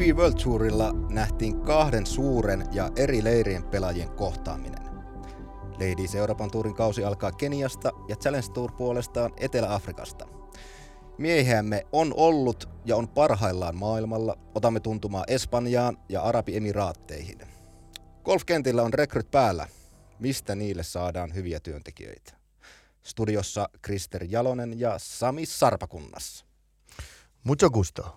DP World Tourilla nähtiin kahden suuren ja eri leirien pelaajien kohtaaminen. Ladies Euroopan Tourin kausi alkaa Keniasta ja Challenge Tour puolestaan Etelä-Afrikasta. Miehiämme on ollut ja on parhaillaan maailmalla. Otamme tuntumaa Espanjaan ja Arabiemiraatteihin. Golfkentillä on rekryt päällä. Mistä niille saadaan hyviä työntekijöitä? Studiossa Krister Jalonen ja Sami Sarpakunnas. Mucho gusto.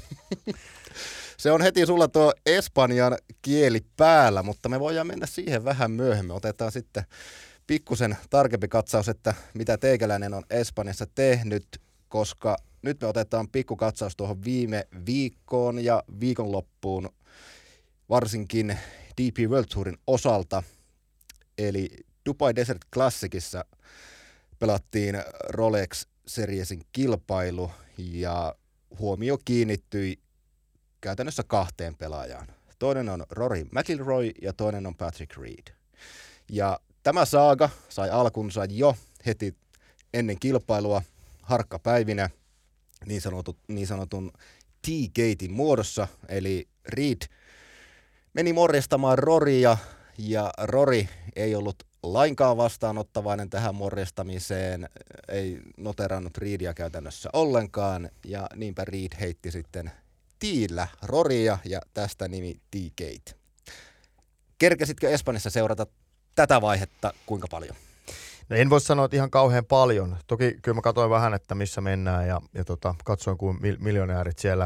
Se on heti sulla tuo Espanjan kieli päällä, mutta me voidaan mennä siihen vähän myöhemmin. Otetaan sitten pikkusen tarkempi katsaus, että mitä teikäläinen on Espanjassa tehnyt, koska nyt me otetaan pikkukatsaus tuohon viime viikkoon ja viikonloppuun, varsinkin DP World Tourin osalta. Eli Dubai Desert Classicissa pelattiin Rolex Seriesin kilpailu ja huomio kiinnittyi käytännössä kahteen pelaajaan. Toinen on Rory McIlroy ja toinen on Patrick Reed. Ja tämä saaga sai alkunsa jo heti ennen kilpailua harkkapäivinä niin sanotun T-gatein muodossa. Eli Reed meni morjestamaan Rorya ja Rory ei ollut lainkaan vastaanottavainen tähän morjestamiseen, ei noterannut Reedia käytännössä ollenkaan ja niinpä Reed heitti sitten tiillä Rorya ja tästä nimi T-Gate. Kerkesitkö Espanjassa seurata tätä vaihetta kuinka paljon? No en voi sanoa, että ihan kauhean paljon. Toki kyllä mä katsoin vähän, että missä mennään ja katsoin, kun miljonäärit siellä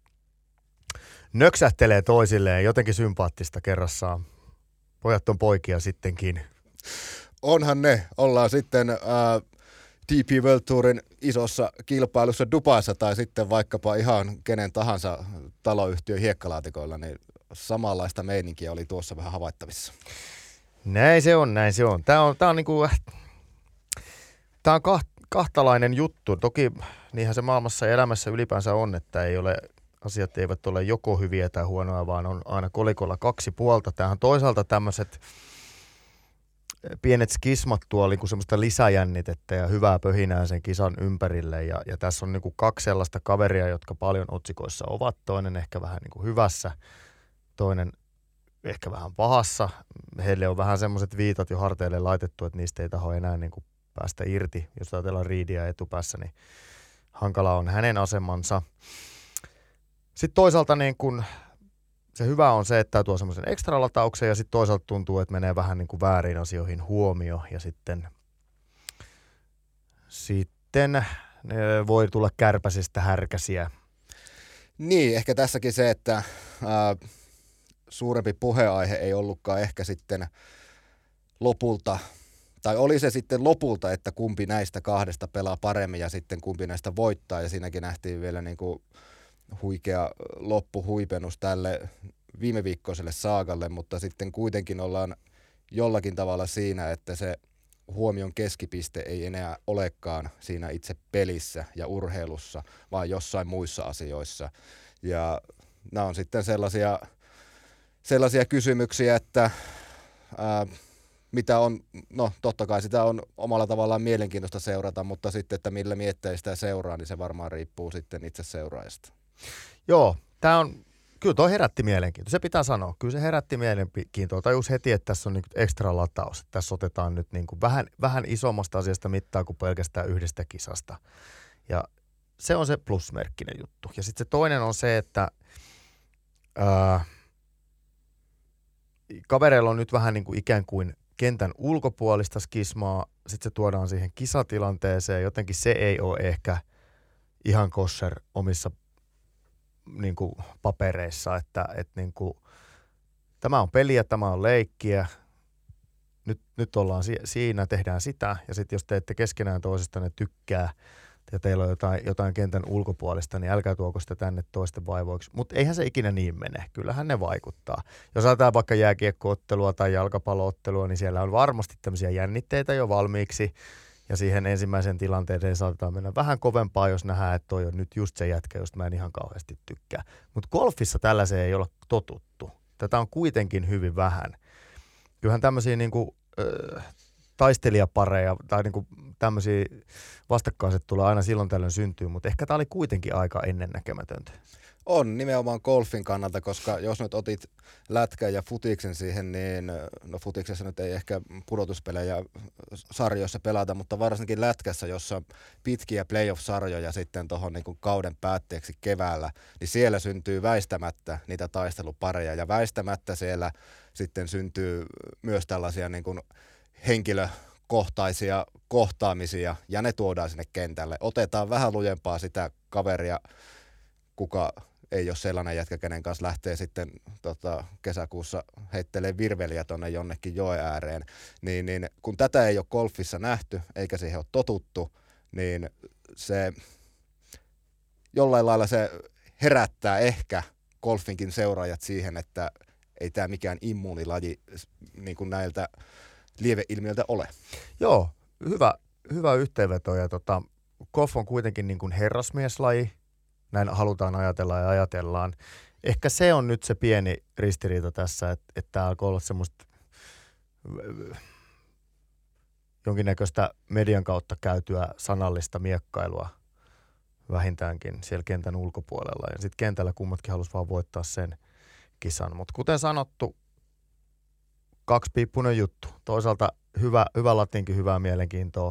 nöksähtelee toisilleen. Jotenkin sympaattista kerrassaan. Pojat on poikia sittenkin. Onhan ne. Ollaan sitten DP World Tourin isossa kilpailussa Dubaissa tai sitten vaikkapa ihan kenen tahansa taloyhtiön hiekkalaatikoilla, niin samanlaista meininkiä oli tuossa vähän havaittavissa. Näin se on. Tämä on kahtalainen juttu. Toki niinhän se maailmassa ja elämässä ylipäänsä on, että asiat eivät ole joko hyviä tai huonoja, vaan on aina kolikolla kaksi puolta. Tämähän toisaalta tämmöiset pienet skismat tuo niin kuin semmoista lisäjännitettä ja hyvää pöhinää sen kisan ympärille. Ja tässä on niin kuin kaksi sellaista kaveria, jotka paljon otsikoissa ovat. Toinen ehkä vähän niin kuin hyvässä, toinen ehkä vähän pahassa. Heille on vähän semmoiset viitat jo harteille laitettu, että niistä ei taho enää niin kuin päästä irti. Jos ajatellaan Reedia etupäässä, niin hankala on hänen asemansa. Sitten toisaalta niin kun se hyvä on se, että tämä tuo semmoisen ekstra latauksen ja sitten toisaalta tuntuu, että menee vähän niin kuin väärin asioihin huomio ja sitten voi tulla kärpäsistä härkäsiä. Niin, ehkä tässäkin se, että suurempi puheaihe ei ollutkaan ehkä sitten lopulta, tai oli se sitten lopulta, että kumpi näistä kahdesta pelaa paremmin ja sitten kumpi näistä voittaa ja siinäkin nähtiin vielä niin kuin huikea loppuhuipennus tälle viime viikkoiselle saagalle, mutta sitten kuitenkin ollaan jollakin tavalla siinä, että se huomion keskipiste ei enää olekaan siinä itse pelissä ja urheilussa, vaan jossain muissa asioissa. Ja nämä on sitten sellaisia kysymyksiä, että mitä on, no totta kai sitä on omalla tavallaan mielenkiintoista seurata, mutta sitten, että millä mietteistä sitä seuraa, niin se varmaan riippuu sitten itse seuraajasta. Joo, kyllä toi herätti mielenkiintoa. Se pitää sanoa. Kyllä se herätti mielenkiintoa. Tajus heti, että tässä on niinku ekstra lataus. Tässä otetaan nyt niinku vähän isommasta asiasta mittaa kuin pelkästään yhdestä kisasta. Ja se on se plusmerkkinen juttu. Ja sitten se toinen on se, että kavereilla on nyt vähän niinku ikään kuin kentän ulkopuolista skismaa. Sitten se tuodaan siihen kisatilanteeseen. Jotenkin se ei ole ehkä ihan kosher omissa niin kuin papereissa, että niin kuin, tämä on peliä, tämä on leikkiä, nyt ollaan siinä, tehdään sitä, ja sitten jos te ette keskenään toisestanne tykkää, ja teillä on jotain kentän ulkopuolesta, niin älkää tuoko sitä tänne toisten vaivoiksi. Mutta eihän se ikinä niin mene, kyllähän ne vaikuttaa. Jos ajatellaan vaikka jääkiekko-ottelua tai jalkapallo-ottelua, niin siellä on varmasti tämmöisiä jännitteitä jo valmiiksi, ja siihen ensimmäisen tilanteeseen saatetaan mennä vähän kovempaa, jos nähdään, että toi on nyt just se jätkä, josta mä en ihan kauheasti tykkää. Mutta golfissa tällaiseen ei olla totuttu. Tätä on kuitenkin hyvin vähän. Kyllähän tämmöisiä niinku, taistelijapareja tai niinku tämmöisiä vastakkainasetteluja aina silloin tällöin syntyy, mutta ehkä tämä oli kuitenkin aika ennennäkemätöntä. On nimenomaan golfin kannalta, koska jos nyt otit lätkän ja futiksen siihen, niin no futiksessa nyt ei ehkä pudotuspelejä sarjoissa pelata, mutta varsinkin lätkässä, jossa on pitkiä playoff-sarjoja sitten tuohon niin kuin kauden päätteeksi keväällä, niin siellä syntyy väistämättä niitä taistelupareja ja väistämättä siellä sitten syntyy myös tällaisia niin kuin henkilökohtaisia kohtaamisia ja ne tuodaan sinne kentälle. Otetaan vähän lujempaa sitä kaveria, kuka ei ole sellainen jätkä, kenen kanssa lähtee sitten kesäkuussa heittelee virveliä tuonne jonnekin joen ääreen. Niin kun tätä ei ole golfissa nähty, eikä siihen ole totuttu, niin se jollain lailla se herättää ehkä golfinkin seuraajat siihen, että ei tämä mikään immuunilaji niin kuin näiltä lieveilmiöiltä ole. Joo, hyvä yhteenveto. Ja golf on kuitenkin niin kuin herrasmieslaji. Näin halutaan ajatella ja ajatellaan. Ehkä se on nyt se pieni ristiriita tässä, että tämä alkoi olla semmoista jonkinnäköistä median kautta käytyä sanallista miekkailua vähintäänkin siellä kentän ulkopuolella. Ja sitten kentällä kummatkin halusi vaan voittaa sen kisan. Mutta kuten sanottu, kaksipiippunen juttu. Toisaalta hyvä latinkin, hyvää mielenkiintoa.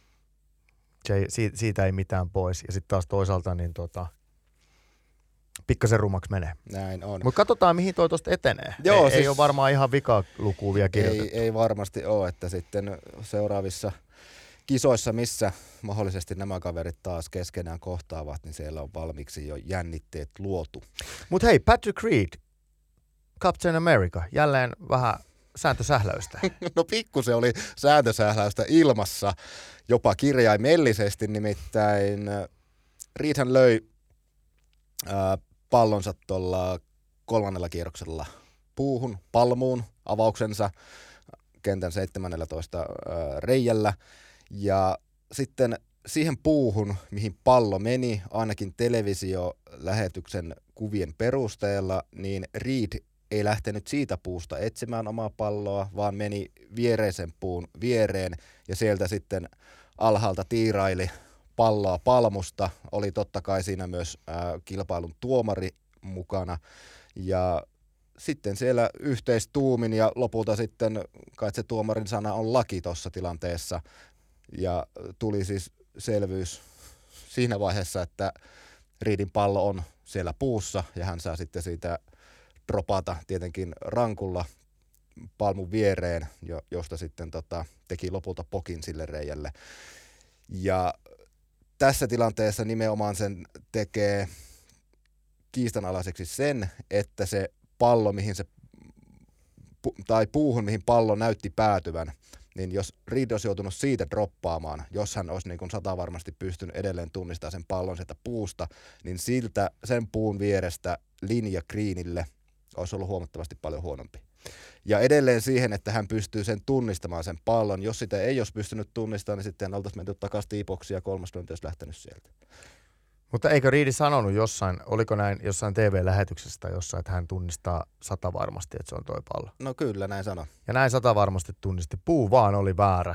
Siitä ei mitään pois. Ja sitten taas toisaalta niin pikkasen rumaksi menee. Näin on. Mutta katsotaan, mihin toi tuosta etenee. Joo, ei ole varmaan ihan vikalukua vielä kirjoitettu. Ei varmasti ole, että sitten seuraavissa kisoissa, missä mahdollisesti nämä kaverit taas keskenään kohtaavat, niin siellä on valmiiksi jo jännitteet luotu. Mutta hei, Patrick Reed, Captain America, jälleen vähän sääntösähläystä. No pikkusen oli sääntösähläystä ilmassa, jopa kirjaimellisesti, nimittäin Reedhän löi pallonsa tuolla 3. kierroksella palmuun avauksensa kentän 17 reijällä. Ja sitten siihen puuhun, mihin pallo meni, ainakin televisiolähetyksen kuvien perusteella, niin Reed ei lähtenyt siitä puusta etsimään omaa palloa, vaan meni viereisen puun viereen ja sieltä sitten alhaalta tiiraili palloa palmusta. Oli totta kai siinä myös kilpailun tuomari mukana ja sitten siellä yhteistuumin ja lopulta sitten kai se tuomarin sana on laki tuossa tilanteessa ja tuli siis selvyys siinä vaiheessa, että Reedin pallo on siellä puussa ja hän saa sitten siitä dropata tietenkin rankulla palmun viereen, josta sitten teki lopulta pokin sille reijälle. Ja tässä tilanteessa nimenomaan sen tekee kiistanalaiseksi sen, että se pallo, tai puuhun, mihin pallo näytti päätyvän, niin jos Reed olisi joutunut siitä droppaamaan, jos hän olisi niin kuin satavarmasti pystynyt edelleen tunnistamaan sen pallon sieltä puusta, niin siltä sen puun vierestä linja greenille olisi ollut huomattavasti paljon huonompi. Ja edelleen siihen, että hän pystyy sen tunnistamaan sen pallon. Jos sitä ei olisi pystynyt tunnistamaan, niin sitten oltaisiin menty takaisin tiipoksiin ja kolmas lyönti olisi lähtenyt sieltä. Mutta eikö Reed sanonut jossain, oliko näin jossain TV-lähetyksessä tai jossain, että hän tunnistaa satavarmasti, että se on toi pallo? No kyllä, näin sano. Ja näin satavarmasti tunnisti. Puu vaan oli väärä.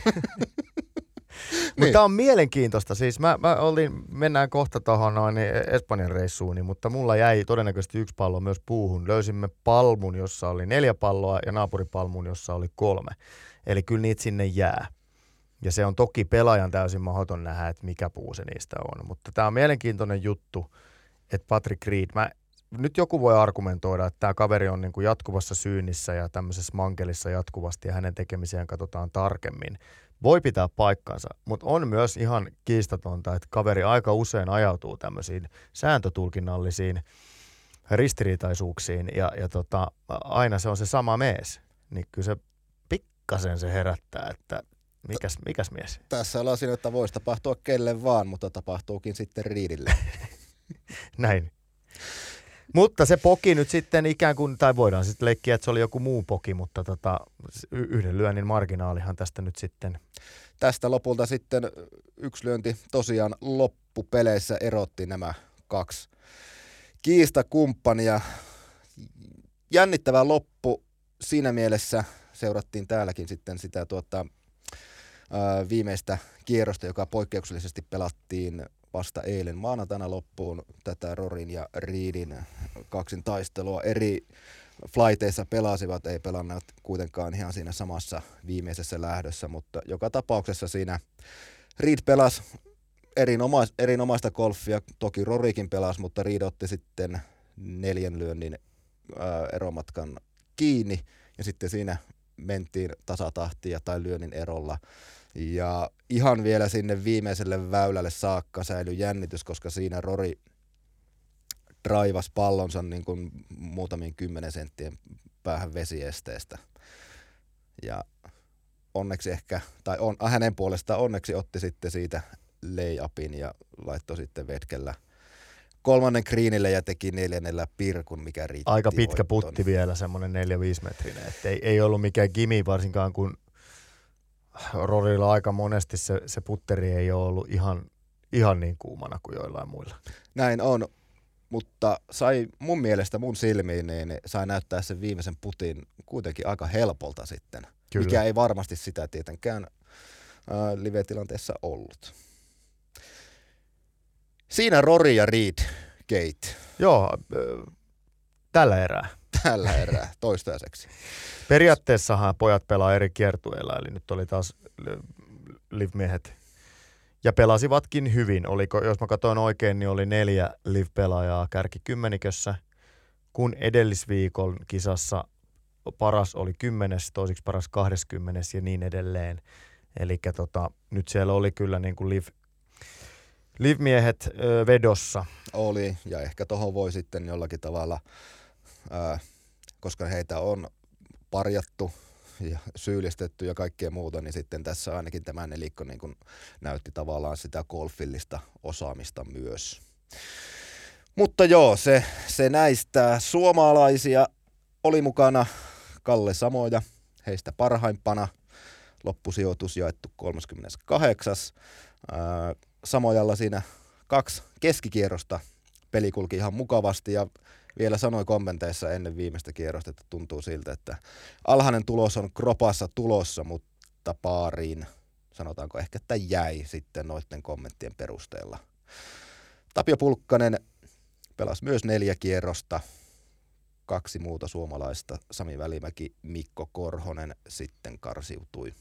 Mutta Niin. tämä on mielenkiintoista. Siis mennään kohta tuohon Espanjan reissuun, mutta mulla jäi todennäköisesti 1 pallo myös puuhun. Löysimme palmun, jossa oli 4 palloa ja naapuripalmun, jossa oli 3. Eli kyllä niitä sinne jää. Ja se on toki pelaajan täysin mahdoton nähdä, että mikä puu se niistä on. Mutta tämä on mielenkiintoinen juttu, että Patrick Reed, nyt joku voi argumentoida, että tämä kaveri on niin kuin jatkuvassa syynnissä ja tämmöisessä mankelissa jatkuvasti ja hänen tekemisiään katsotaan tarkemmin. Voi pitää paikkansa, mutta on myös ihan kiistatonta, että kaveri aika usein ajautuu tämmöisiin sääntötulkinnallisiin ristiriitaisuuksiin ja aina se on se sama mies. Niin kyllä se pikkasen se herättää, että mikäs mies? Tässä ollaan siinä, että voisi tapahtua kelle vaan, mutta tapahtuukin sitten Reedille. Näin. Mutta se poki nyt sitten ikään kuin, tai voidaan sitten leikkiä, että se oli joku muu poki, mutta yhden lyönnin marginaalihan tästä nyt sitten. Tästä lopulta sitten 1 lyönti tosiaan loppupeleissä erotti nämä 2 kiistakumppania. Jännittävä loppu siinä mielessä, seurattiin täälläkin sitten sitä viimeistä kierrosta, joka poikkeuksellisesti pelattiin vasta eilen maanantaina loppuun. Tätä Rorin ja Reedin kaksin taistelua eri flighteissa pelasivat, ei pelanneet kuitenkaan ihan siinä samassa viimeisessä lähdössä, mutta joka tapauksessa siinä Reed pelasi erinomaista golfia, toki Rorikin pelasi, mutta Reed otti sitten 4 lyönnin eromatkan kiinni ja sitten siinä mentiin tasatahtia tai lyönnin erolla. Ja ihan vielä sinne viimeiselle väylälle saakka säilyi jännitys, koska siinä Rory draivasi pallonsa niin kuin muutamien 10 senttien päähän vesiesteestä. Ja onneksi hänen puolestaan onneksi otti sitten siitä lay-upin ja laittoi sitten vetkellä 3. greenille ja teki 4. pirkun, mikä riitti. Aika pitkä voittoon. putti vielä, semmoinen 4-5 metrinen. Että ei ollut mikään gimi, varsinkaan kun Rorylla aika monesti se putteri ei ole ollut ihan niin kuumana kuin joillain muilla. Näin on, mutta sai mun mielestä mun silmiin, niin sai näyttää sen viimeisen putin kuitenkin aika helpolta sitten. Kyllä. Mikä ei varmasti sitä tietenkään live-tilanteessa ollut. Siinä Rory ja Reed Kate. Joo, tällä erää. Tällä erää, toistaiseksi. Periaatteessahan pojat pelaa eri kiertueilla, eli nyt oli taas live-miehet. Ja pelasivatkin hyvin. Jos mä katsoin oikein, niin oli 4 live-pelaajaa kärkikymmenikössä, kun edellisviikon kisassa paras oli 10, toisiksi paras 20 ja niin edelleen. Eli nyt siellä oli kyllä niin kuin live-miehet vedossa. Oli, ja ehkä tohon voi sitten jollakin tavalla, koska heitä on parjattu ja syyllistetty ja kaikkea muuta, niin sitten tässä ainakin tämä nelikko niin kuin näytti tavallaan sitä golfillista osaamista myös. Mutta joo, se näistä suomalaisia oli mukana Kalle Samoja, heistä parhaimpana. Loppusijoitus jaettu 38. Samojalla siinä 2 keskikierrosta peli kulki ihan mukavasti ja vielä sanoi kommenteissa ennen viimeistä kierrosta, että tuntuu siltä, että alhainen tulos on kropassa tulossa, mutta paariin sanotaanko ehkä, että jäi sitten noiden kommenttien perusteella. Tapio Pulkkanen pelasi myös 4 kierrosta, 2 muuta suomalaista, Sami Välimäki, Mikko Korhonen sitten karsiutui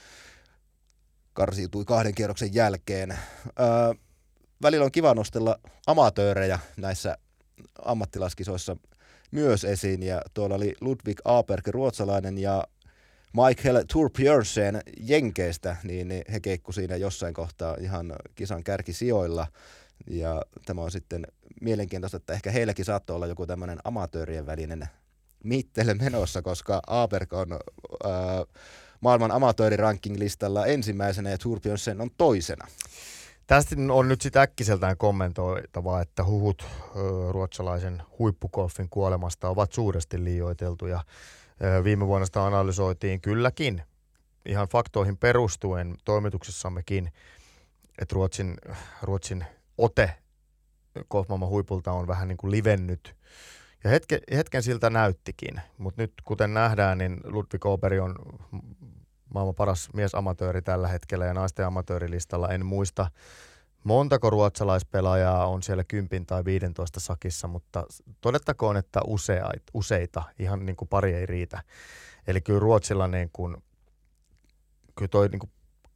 2 kierroksen jälkeen. Välillä on kiva nostella amatöörejä näissä ammattilaiskisoissa myös esiin, ja tuolla oli Ludvig Aberg, ruotsalainen, ja Michael Torbjörnsen Jenkeistä, niin he keikku siinä jossain kohtaa ihan kisan kärkisijoilla, ja tämä on sitten mielenkiintoista, että ehkä heilläkin saattoi olla joku tämmöinen amatöörien välinen mittele menossa, koska Aberg on maailman amatööriranking-listalla ensimmäisenä ja Torbjörnsen on toisena. Tästä on nyt sitten äkkiseltään kommentoitavaa, että huhut ruotsalaisen huippugolfin kuolemasta ovat suuresti liioiteltuja. Viime vuonna sitä analysoitiin kylläkin ihan faktoihin perustuen toimituksessammekin, että Ruotsin ote golfmaailman huipulta on vähän niin kuin livennyt. Ja hetken siltä näyttikin, mutta nyt kuten nähdään, niin Ludvig Åberg on maailman paras miesamatööri tällä hetkellä ja naisten amatöörilistalla. En muista montako ruotsalaispelaajaa on siellä 10 tai 15 sakissa, mutta todettakoon, että useita, ihan niin kuin pari ei riitä. Eli kyllä Ruotsilla niin kuin, kyllä toi niin kuin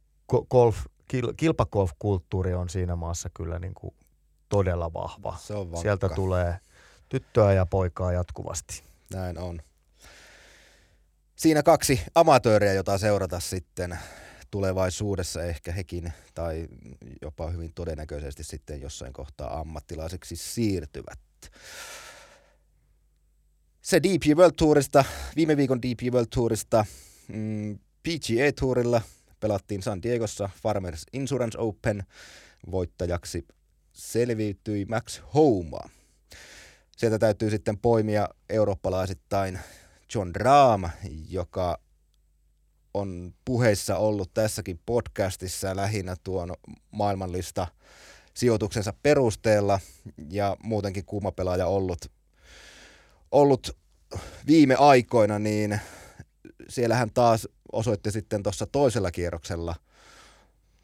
kilpagolf-kulttuuri on siinä maassa kyllä niin kuin todella vahva. Se on vankka. Sieltä tulee tyttöä ja poikaa jatkuvasti. Näin on. Siinä 2 amatööriä, jota seurata sitten tulevaisuudessa ehkä hekin, tai jopa hyvin todennäköisesti sitten jossain kohtaa ammattilaiseksi siirtyvät. Se DP World Tourista, viime viikon DP World Tourista, PGA Tourilla pelattiin San Diegossa Farmers Insurance Open. Voittajaksi selviytyi Max Homa. Sieltä täytyy sitten poimia eurooppalaisittain Jon Rahm, joka on puheissa ollut tässäkin podcastissa lähinnä tuon maailmanlista sijoituksensa perusteella ja muutenkin kuuma pelaaja ollut viime aikoina, niin siellä hän taas osoitti sitten tuossa toisella kierroksella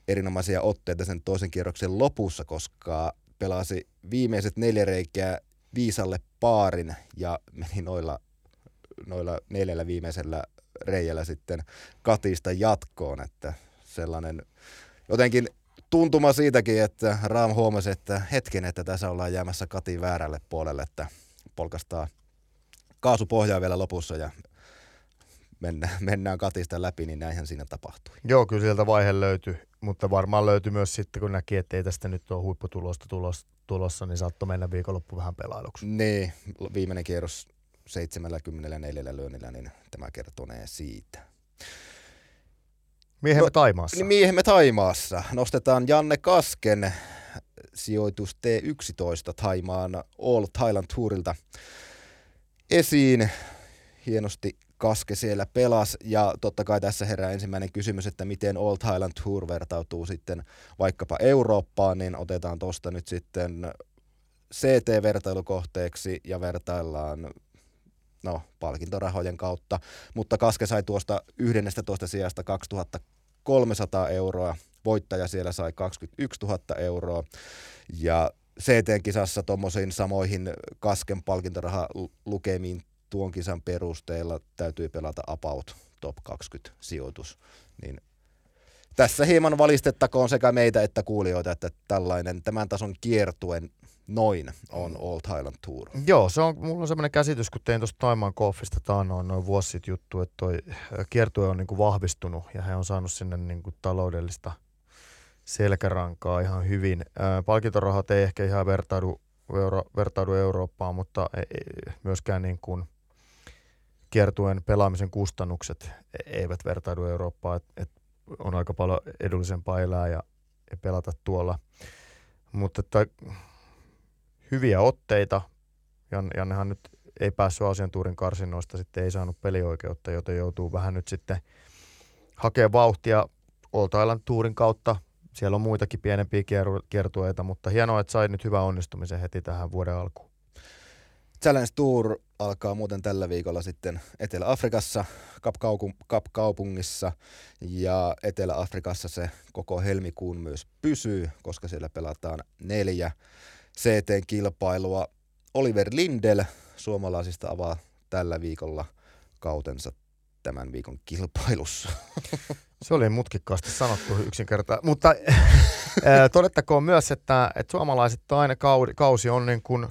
erinomaisia otteita sen toisen kierroksen lopussa, koska pelasi viimeiset 4 reikää viisalle paarin ja meni noilla 4 viimeisellä reijällä sitten Katista jatkoon, että sellainen jotenkin tuntuma siitäkin, että Rahm huomasi, että hetken, että tässä ollaan jäämässä Katin väärälle puolelle, että polkastaa kaasupohjaa vielä lopussa ja mennään Katista läpi, niin näinhän siinä tapahtui. Joo, kyllä sieltä vaihe löytyi, mutta varmaan löytyi myös sitten, kun näki, että ei tästä nyt ole huipputulosta tulossa, niin saattoi mennä viikonloppu vähän pelailuksi. Niin, viimeinen kierros 74 lyönnillä, niin tämä kertonee siitä. Miehemme Taimaassa. Niin miehemme Taimaassa. Nostetaan Janne Kasken sijoitus T11 Thaimaan All Thailand Tourilta esiin. Hienosti Kaske siellä pelasi ja totta kai tässä herää ensimmäinen kysymys, että miten All Thailand Tour vertautuu sitten vaikkapa Eurooppaan, niin otetaan tuosta nyt sitten CT-vertailukohteeksi ja vertaillaan palkintorahojen kautta, mutta Kaske sai tuosta 11 sijasta 2300 euroa, voittaja siellä sai 21 000 euroa ja CT-kisassa tuommoisiin samoihin Kasken palkintorahalukemiin tuon kisan perusteella täytyy pelata about top 20 sijoitus, niin tässä hieman valistettakoon sekä meitä että kuulijoita, että tällainen tämän tason kiertuen noin on All Thailand Tour. Joo, mulla on semmoinen käsitys, kun tein tuosta Thaimaan golfista noin vuosi sitten juttu, että toi kiertue on niinku vahvistunut ja he on saanut sinne niinku taloudellista selkärankaa ihan hyvin. Palkintorahat ei ehkä ihan vertaudu Eurooppaan, mutta ei myöskään niin kuin kiertueen pelaamisen kustannukset eivät vertaudu Eurooppaan, että on aika paljon edullisempaa elää ja pelata tuolla. Mutta hyviä otteita. Jannehan nyt ei päässyt Aasian Tourin karsinnoista, sitten ei saanut pelioikeutta, joten joutuu vähän nyt sitten hakemaan vauhtia All Thailand Tourin kautta. Siellä on muitakin pienempiä kiertueita, mutta hienoa, että sai nyt hyvän onnistumisen heti tähän vuoden alkuun. Challenge Tour alkaa muuten tällä viikolla sitten Etelä-Afrikassa, Kap-kaupungissa, ja Etelä-Afrikassa se koko helmikuun myös pysyy, koska siellä pelataan 4 CT-kilpailua. Oliver Lindell suomalaisista avaa tällä viikolla kautensa tämän viikon kilpailussa. Se oli mutkikkaasti sanottu yksinkertaisesti, mutta todettakoon myös, että suomalaiset aina kausi on niin kuin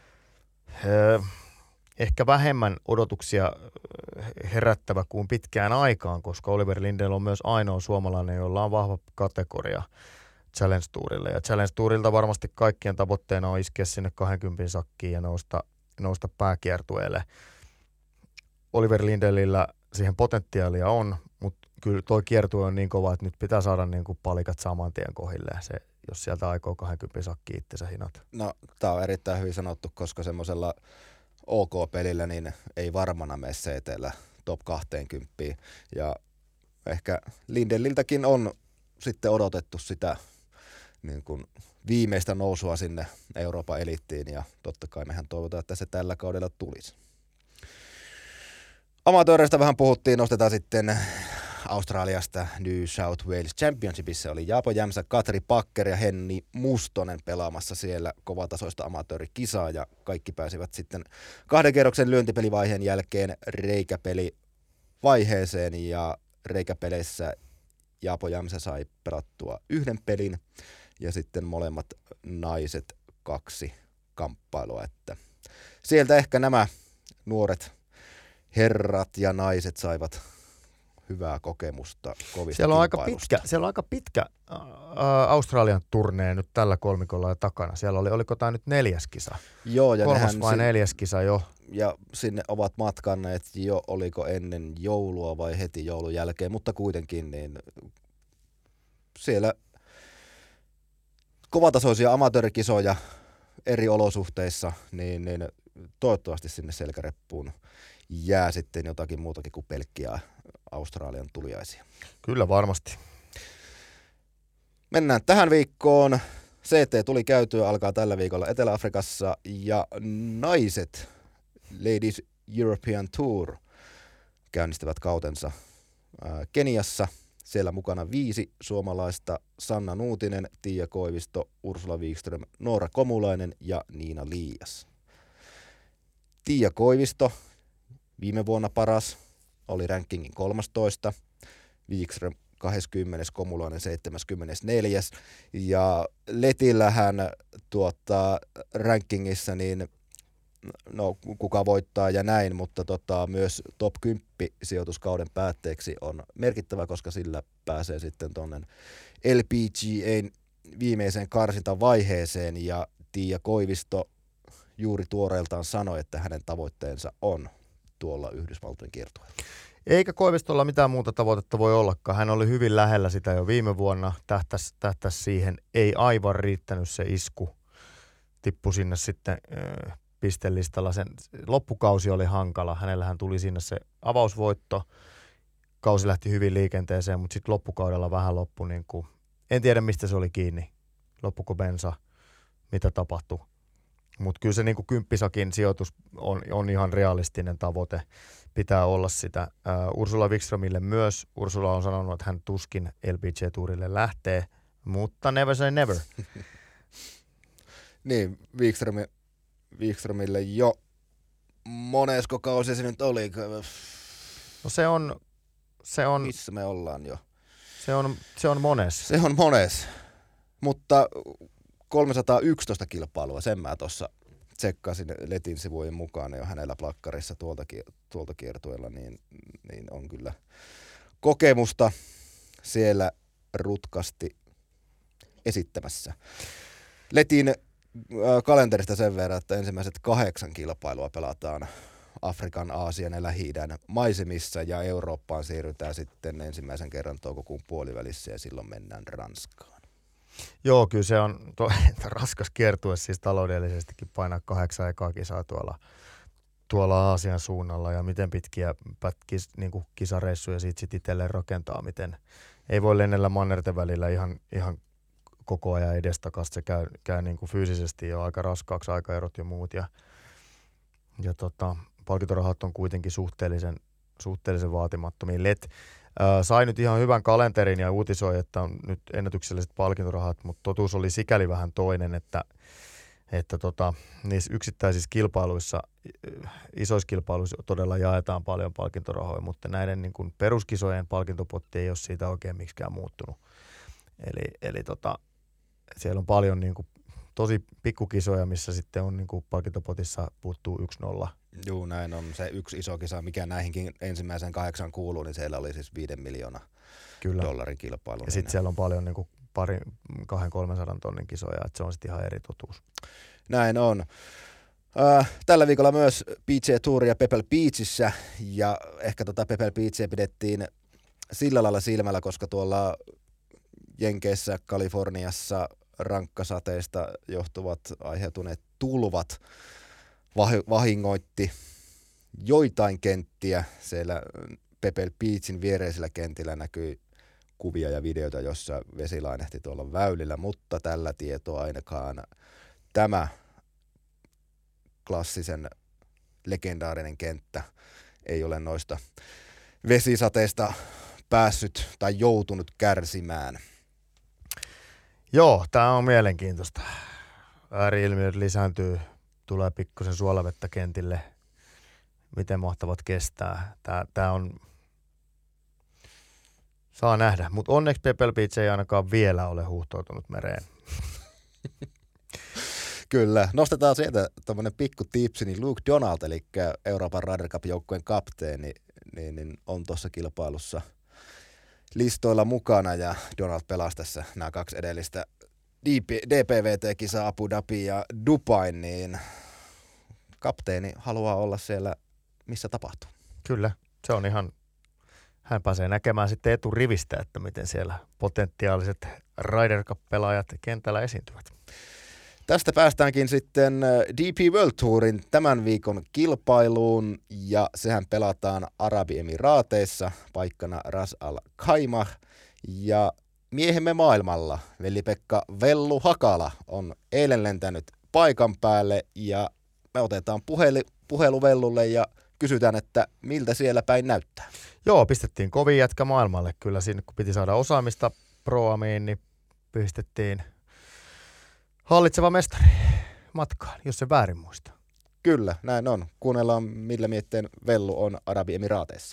ehkä vähemmän odotuksia herättävä kuin pitkään aikaan, koska Oliver Lindell on myös ainoa suomalainen, jolla on vahva kategoria Challenge Tourille. Ja Challenge Tourilta varmasti kaikkien tavoitteena on iskeä sinne 20 sakkiin ja nousta pääkiertueelle. Oliver Lindellillä siihen potentiaalia on, mutta kyllä tuo kiertue on niin kova, että nyt pitää saada niin kuin palikat saman tien kohilleen, jos sieltä aikoo 20 sakkiin itsensä hinata. No, tämä on erittäin hyvin sanottu, koska semmoisella OK-pelillä niin ei varmana mene CT:llä top 20. Ja ehkä Lindelliltäkin on sitten odotettu sitä niin kuin viimeistä nousua sinne Euroopan eliittiin, ja totta kai mehän toivotaan, että se tällä kaudella tulisi. Amatööreistä vähän puhuttiin, nostetaan sitten Australiasta New South Wales Championshipissa oli Jaapo Jämsä, Katri Pakker ja Henni Mustonen pelaamassa siellä kovatasoista amatöörikisaa, ja kaikki pääsivät sitten 2 kierroksen lyöntipelivaiheen jälkeen reikäpelivaiheeseen, ja reikäpeleissä Jaapo Jämsä sai pelattua 1 pelin ja sitten molemmat naiset 2 kamppailua, että sieltä ehkä nämä nuoret herrat ja naiset saivat hyvää kokemusta kovista kilpailusta. Siellä on aika pitkä Australian turnee nyt tällä kolmikolla takana. Siellä oliko tämä nyt 4. kisa? Joo, ja 3. vai 4. kisa jo. Ja sinne ovat matkanneet jo, oliko ennen joulua vai heti joulun jälkeen, mutta kuitenkin niin siellä kovatasoisia amatöörikisoja eri olosuhteissa, niin toivottavasti sinne selkäreppuun jää sitten jotakin muutakin kuin pelkkiä Australian tuliaisia. Kyllä varmasti. Mennään tähän viikkoon. CT tuli käytyä, alkaa tällä viikolla Etelä-Afrikassa, ja naiset Ladies European Tour käynnistävät kautensa Keniassa. Siellä mukana 5 suomalaista: Sanna Nuutinen, Tiia Koivisto, Ursula Wikström, Noora Komulainen ja Niina Liias. Tiia Koivisto, viime vuonna paras, oli rankingin 13, Wikström 20, Komulainen 74. Ja Letillähän rankingissa niin no kuka voittaa ja näin, mutta myös top 10 sijoituskauden päätteeksi on merkittävä, koska sillä pääsee sitten tuonne LPGA:n viimeiseen karsintavaiheeseen, ja Tiia Koivisto juuri tuoreeltaan sanoi, että hänen tavoitteensa on tuolla Yhdysvaltojen kiertueella. Eikä Koivistolla mitään muuta tavoitetta voi ollakaan. Hän oli hyvin lähellä sitä jo viime vuonna, tähtäsi siihen. Ei aivan riittänyt se isku. Tippui sinne sitten pistelistalla. Sen loppukausi oli hankala. Hänellähän tuli sinne se avausvoitto. Kausi lähti hyvin liikenteeseen, mutta sitten loppukaudella vähän loppui. Niin kuin, en tiedä mistä se oli kiinni. Loppuko bensa, mitä tapahtui. Mutta kyllä se niin kuin 10-sakin sijoitus on ihan realistinen tavoite. Pitää olla sitä. Ursula Wikströmille myös. Ursula on sanonut, että hän tuskin LPGA-tuurille lähtee, mutta never say never. Niin, Wikströmille jo monesko kausi se nyt oli? No se on... Missä me ollaan jo? Se on mones. Se on mones, mutta 311 kilpailua, sen mä tuossa tsekkasin Letin sivujen mukaan jo hänellä plakkarissa tuolta kiertueella, niin on kyllä kokemusta siellä rutkasti esittämässä. Letin kalenterista sen verran, että ensimmäiset 8 kilpailua pelataan Afrikan, Aasian ja Lähi-idän maisemissa, ja Eurooppaan siirrytään sitten ensimmäisen kerran toukokuun puolivälissä, ja silloin mennään Ranskaan. Joo, kyllä se on raskas kiertue siis taloudellisestikin, painaa 8 ekaa kisaa tuolla Aasian suunnalla, ja miten pitkiä niin kisareissuja siitä sitten itselleen rakentaa, miten ei voi lennellä mannerten välillä ihan koko ajan edestakasta, se käy niin kuin fyysisesti jo aika raskaaksi, aikaerot ja muut, ja palkintorahat on kuitenkin suhteellisen vaatimattomia. Sai nyt ihan hyvän kalenterin ja uutisoi, että on nyt ennätykselliset palkintorahat, mutta totuus oli sikäli vähän toinen, että niissä yksittäisissä kilpailuissa, isoissa kilpailuissa todella jaetaan paljon palkintorahoja, mutta näiden niin kuin peruskisojen palkintopotti ei ole siitä oikein miksikään muuttunut. Eli siellä on paljon niin kuin tosi pikkukisoja, missä sitten on niin kuin palkintopotissa puuttuu 1-0. Joo, näin on. Se yksi iso kisa, mikä näihinkin ensimmäisen 8 kuuluu, niin siellä oli siis 5 miljoonaa dollarin kilpailu. Ja sitten siellä on paljon niin kuin 200-300 tonnin kisoja, että se on sitten ihan eri totuus. Näin on. Tällä viikolla myös PGA Touria Pebble Beachissä, ja ehkä Pebble Beachia pidettiin sillä lailla silmällä, koska tuolla Jenkeissä, Kaliforniassa rankkasateista johtuvat aiheutuneet tulvat vahingoitti joitain kenttiä. Siellä Pebble Beachin viereisillä kentillä näkyi kuvia ja videoita, jossa vesi lainehti tuolla väylillä, mutta tällä tietoa ainakaan tämä klassisen legendaarinen kenttä ei ole noista vesisateista päässyt tai joutunut kärsimään. Joo, tämä on mielenkiintoista. Ääri-ilmiöt lisääntyy, tulee pikkusen suolavettä kentille. Miten mahtavat kestää? Tämä on... Saa nähdä, mutta onneksi Pebble Beach ei ainakaan vielä ole huuhtoutunut mereen. Kyllä. Nostetaan sieltä tämmöinen pikku tipsi, niin Luke Donald, eli Euroopan Ryder Cup-joukkueen kapteeni, niin on tuossa kilpailussa listoilla mukana, ja Donald pelasi tässä nämä 2 edellistä DPVT-kisaa, Abu Dhabi ja Dubai, niin kapteeni haluaa olla siellä, missä tapahtuu. Kyllä, se on ihan, hän pääsee näkemään sitten eturivistä, että miten siellä potentiaaliset Ryder Cup-pelaajat kentällä esiintyvät. Tästä päästäänkin sitten DP World Tourin tämän viikon kilpailuun, ja sehän pelataan Arabiemiraateissa, paikkana Ras Al Khaimah, ja miehemme maailmalla, Veli-Pekka Vellu Hakala, on eilen lentänyt paikan päälle, ja me otetaan puhelu Vellulle ja kysytään, että miltä siellä päin näyttää. Joo, pistettiin kovin jätkä maailmalle kyllä. Siinä kun piti saada osaamista Pro-Amiin, niin pistettiin hallitseva mestari matkaan, jos se väärin muista. Kyllä, näin on. Kuunnellaan, millä mietteen Vellu on Arabiemiraateissa.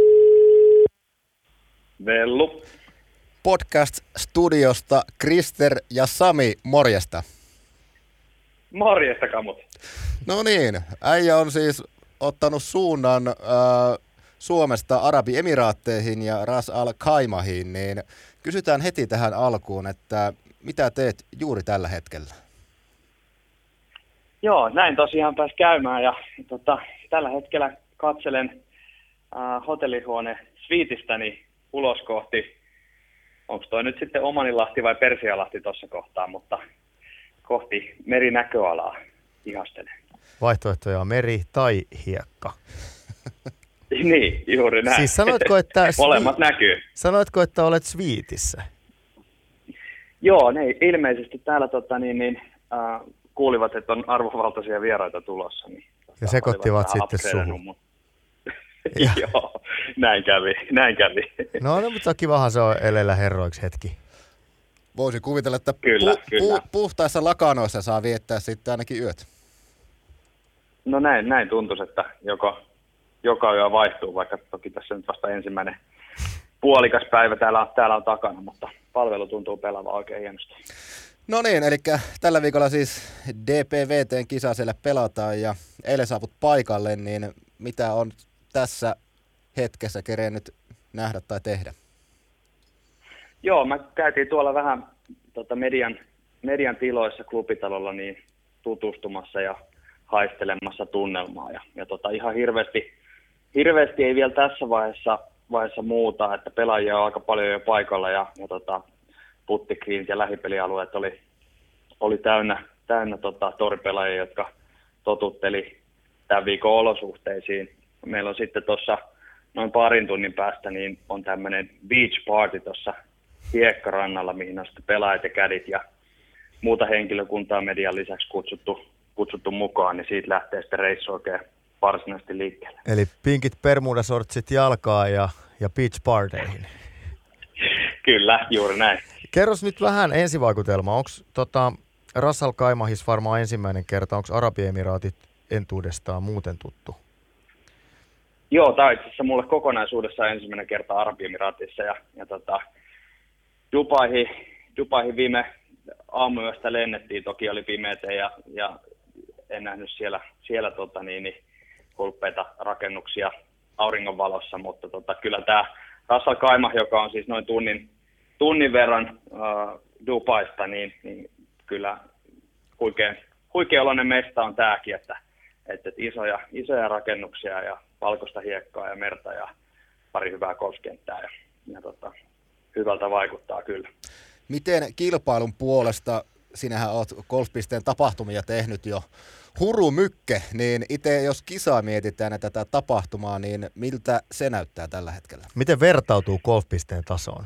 Vellu. Podcast-studiosta Krister ja Sami, morjesta. Morjesta, kamut. No niin, äijä on siis ottanut suunnan Suomesta Arabiemiraatteihin ja Ras Al Khaimahiin, niin kysytään heti tähän alkuun, että mitä teet juuri tällä hetkellä? Joo, näin tosiaan pääsi käymään ja tällä hetkellä katselen hotellihuone sviitistäni ulos kohti, onko toi nyt sitten Omanilahti vai Persialahti tuossa kohtaa, mutta kohti merinäköalaa ihastelen. Vaihtoehtoja on meri tai hiekka. Niin, juuri näin. Siis sanoitko, että molemmat näkyy. Sanoitko, että olet sviitissä? Joo, ne ilmeisesti täällä kuulivat, että on arvovaltaisia vieraita tulossa. Niin, ja sekoittivat sitten suhun. Joo, näin kävi. No, mutta kivahan se on elellä herroiksi hetki. Voisi kuvitella, että kyllä. puhtaissa lakanoissa saa viettää sitten ainakin yöt. No näin tuntuisi, että joka yö vaihtuu, vaikka toki tässä nyt vasta ensimmäinen puolikas päivä täällä on takana, mutta palvelu tuntuu pelaavan oikein hienosti. No niin, eli tällä viikolla siis DPVT:n kisa siellä pelataan ja eilen saavut paikalle, niin mitä on tässä hetkessä kerennyt nähdä tai tehdä? Joo, mä käytiin tuolla vähän median tiloissa klubitalolla niin tutustumassa ja haistelemassa tunnelmaa ja ihan hirveästi ei vielä tässä vaiheessa muuta, että pelaajia on aika paljon jo paikalla ja puttikriinit ja lähipelialueet oli täynnä toripelaajia, jotka totutteli tämän viikon olosuhteisiin. Meillä on sitten tuossa noin parin tunnin päästä niin on tämmöinen beach party tuossa hiekkarannalla, mihin on sitten pelaajat ja kädit ja muuta henkilökuntaa median lisäksi kutsuttu mukaan, niin siitä lähtee sitten reissu oikein varsinaisesti liikkeelle. Eli pinkit bermudasortsit jalkaan ja beach parteihin. Kyllä, juuri näin. Kerros nyt vähän ensivaikutelma. Onko Ras Al Khaimahissa varmaan ensimmäinen kerta, onko Arabiemiraatit entuudestaan muuten tuttu? Joo, tämä on itse asiassa mulle kokonaisuudessaan ensimmäinen kerta Arabiemiraateissa ja Dubaihin viime aamuyöstä lennettiin, toki oli pimeätä ja en nähnyt siellä hulppeita rakennuksia auringonvalossa, mutta kyllä tämä Ras Al Khaimah, joka on siis noin tunnin verran Dubaista, niin kyllä huikeoloinen mesta on tämäkin, että isoja rakennuksia ja valkoista hiekkaa ja merta ja pari hyvää golfkenttää ja hyvältä vaikuttaa kyllä. Miten kilpailun puolesta, sinähän olet Golfpisteen tapahtumia tehnyt jo hurumykke, niin itse jos kisaa mietitään ja tätä tapahtumaa, niin miltä se näyttää tällä hetkellä? Miten vertautuu Golfpisteen tasoon?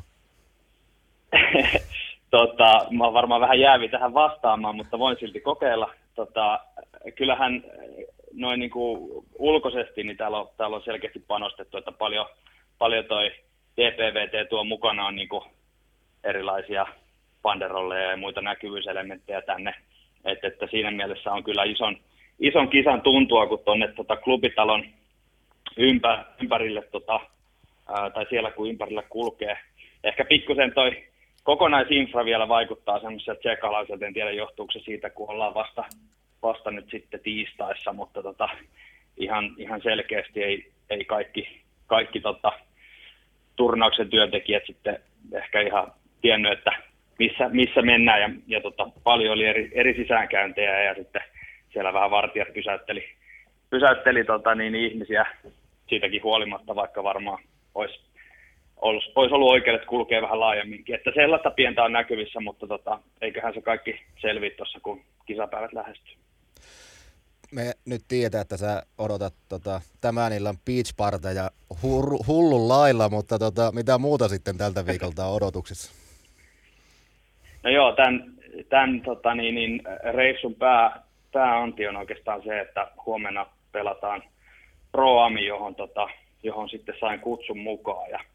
Mä oon varmaan vähän jäävi tähän vastaamaan, mutta voin silti kokeilla. Kyllähän noin niin kuin ulkoisesti niin täällä on selkeästi panostettu, että paljon toi DPVT tuo mukanaan niin kuin erilaisia banderolleja ja muita näkyvyyselementtejä tänne. Että siinä mielessä on kyllä ison kisan tuntua, kun tuonne klubitalon ympärille, tai siellä kun ympärillä kulkee. Ehkä pikkusen toi kokonaisinfra vielä vaikuttaa semmoiselta tsekalaiselta, en tiedä johtuuko se siitä, kun ollaan vasta nyt sitten tiistaissa, mutta ihan selkeästi ei kaikki turnauksen työntekijät sitten ehkä ihan tiennyt, että missä mennään ja paljon oli eri sisäänkäyntejä ja sitten siellä vähän vartijat pysäytteli ihmisiä siitäkin huolimatta, vaikka varmaan olisi ollut oikeudet kulkea vähän laajemminkin. Että sellaista pientä on näkyvissä, mutta eiköhän se kaikki selviä tuossa, kun kisapäivät lähestyy. Me nyt tiedetään, että sä odotat tämän illan beach parteja hullun lailla, mutta mitä muuta sitten tältä viikolta on odotuksissa? No joo, tämän reissun pääanti on oikeastaan se, että huomenna pelataan Pro-Ami, johon sitten sain kutsun mukaan ja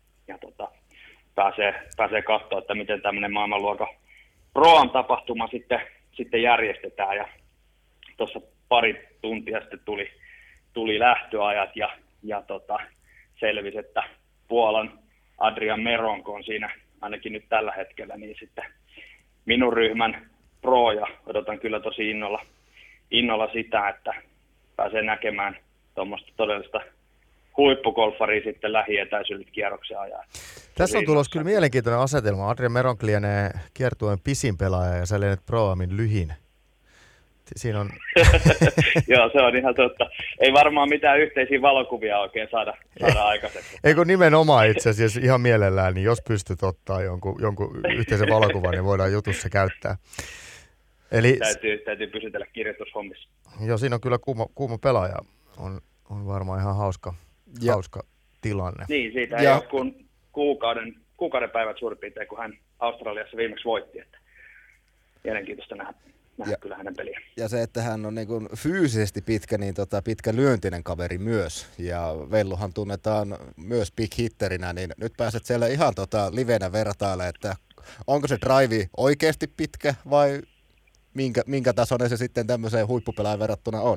pääsee katsoa, että miten tämmöinen maailmanluokan Pro-Am-tapahtuma sitten järjestetään. Ja tuossa pari tuntia sitten tuli lähtöajat ja selvisi, että Puolan Adrian Meronko on siinä ainakin nyt tällä hetkellä, niin sitten minun ryhmän pro, ja odotan kyllä tosi innolla sitä, että pääsee näkemään tuommoista todellista huippugolfaria sitten lähietäisyydet kierroksen ajan. Tässä on tulossa kyllä mielenkiintoinen asetelma. Adrian Meronk lienee kiertueen pisin pelaaja ja sä lienet Pro-Amin lyhin. Siinä on... Joo, se on ihan totta. Ei varmaan mitään yhteisiä valokuvia oikein saada aikaiseksi. Eikö nimenomaan itse asiassa ihan mielellään, niin jos pystyt ottaa jonkun yhteisen valokuvan, niin voidaan jutussa käyttää. Eli... Täytyy pysytellä kirjoitushommissa. Joo, siinä on kyllä kuuma pelaaja. On varmaan ihan hauska tilanne. Niin, siitä ei ole kuin kuukauden päivät suurin piirtein, kun hän Australiassa viimeksi voitti. Että mielenkiintoista nähdä kyllä hänen peliä. Ja se, että hän on niin kuin fyysisesti pitkä, niin pitkä lyöntinen kaveri myös. Ja Velluhan tunnetaan myös big hitterinä, niin nyt pääset siellä ihan livenä vertailemaan, että onko se drive oikeasti pitkä vai minkä tasoinen se sitten tämmöiseen huippupelaajan verrattuna on?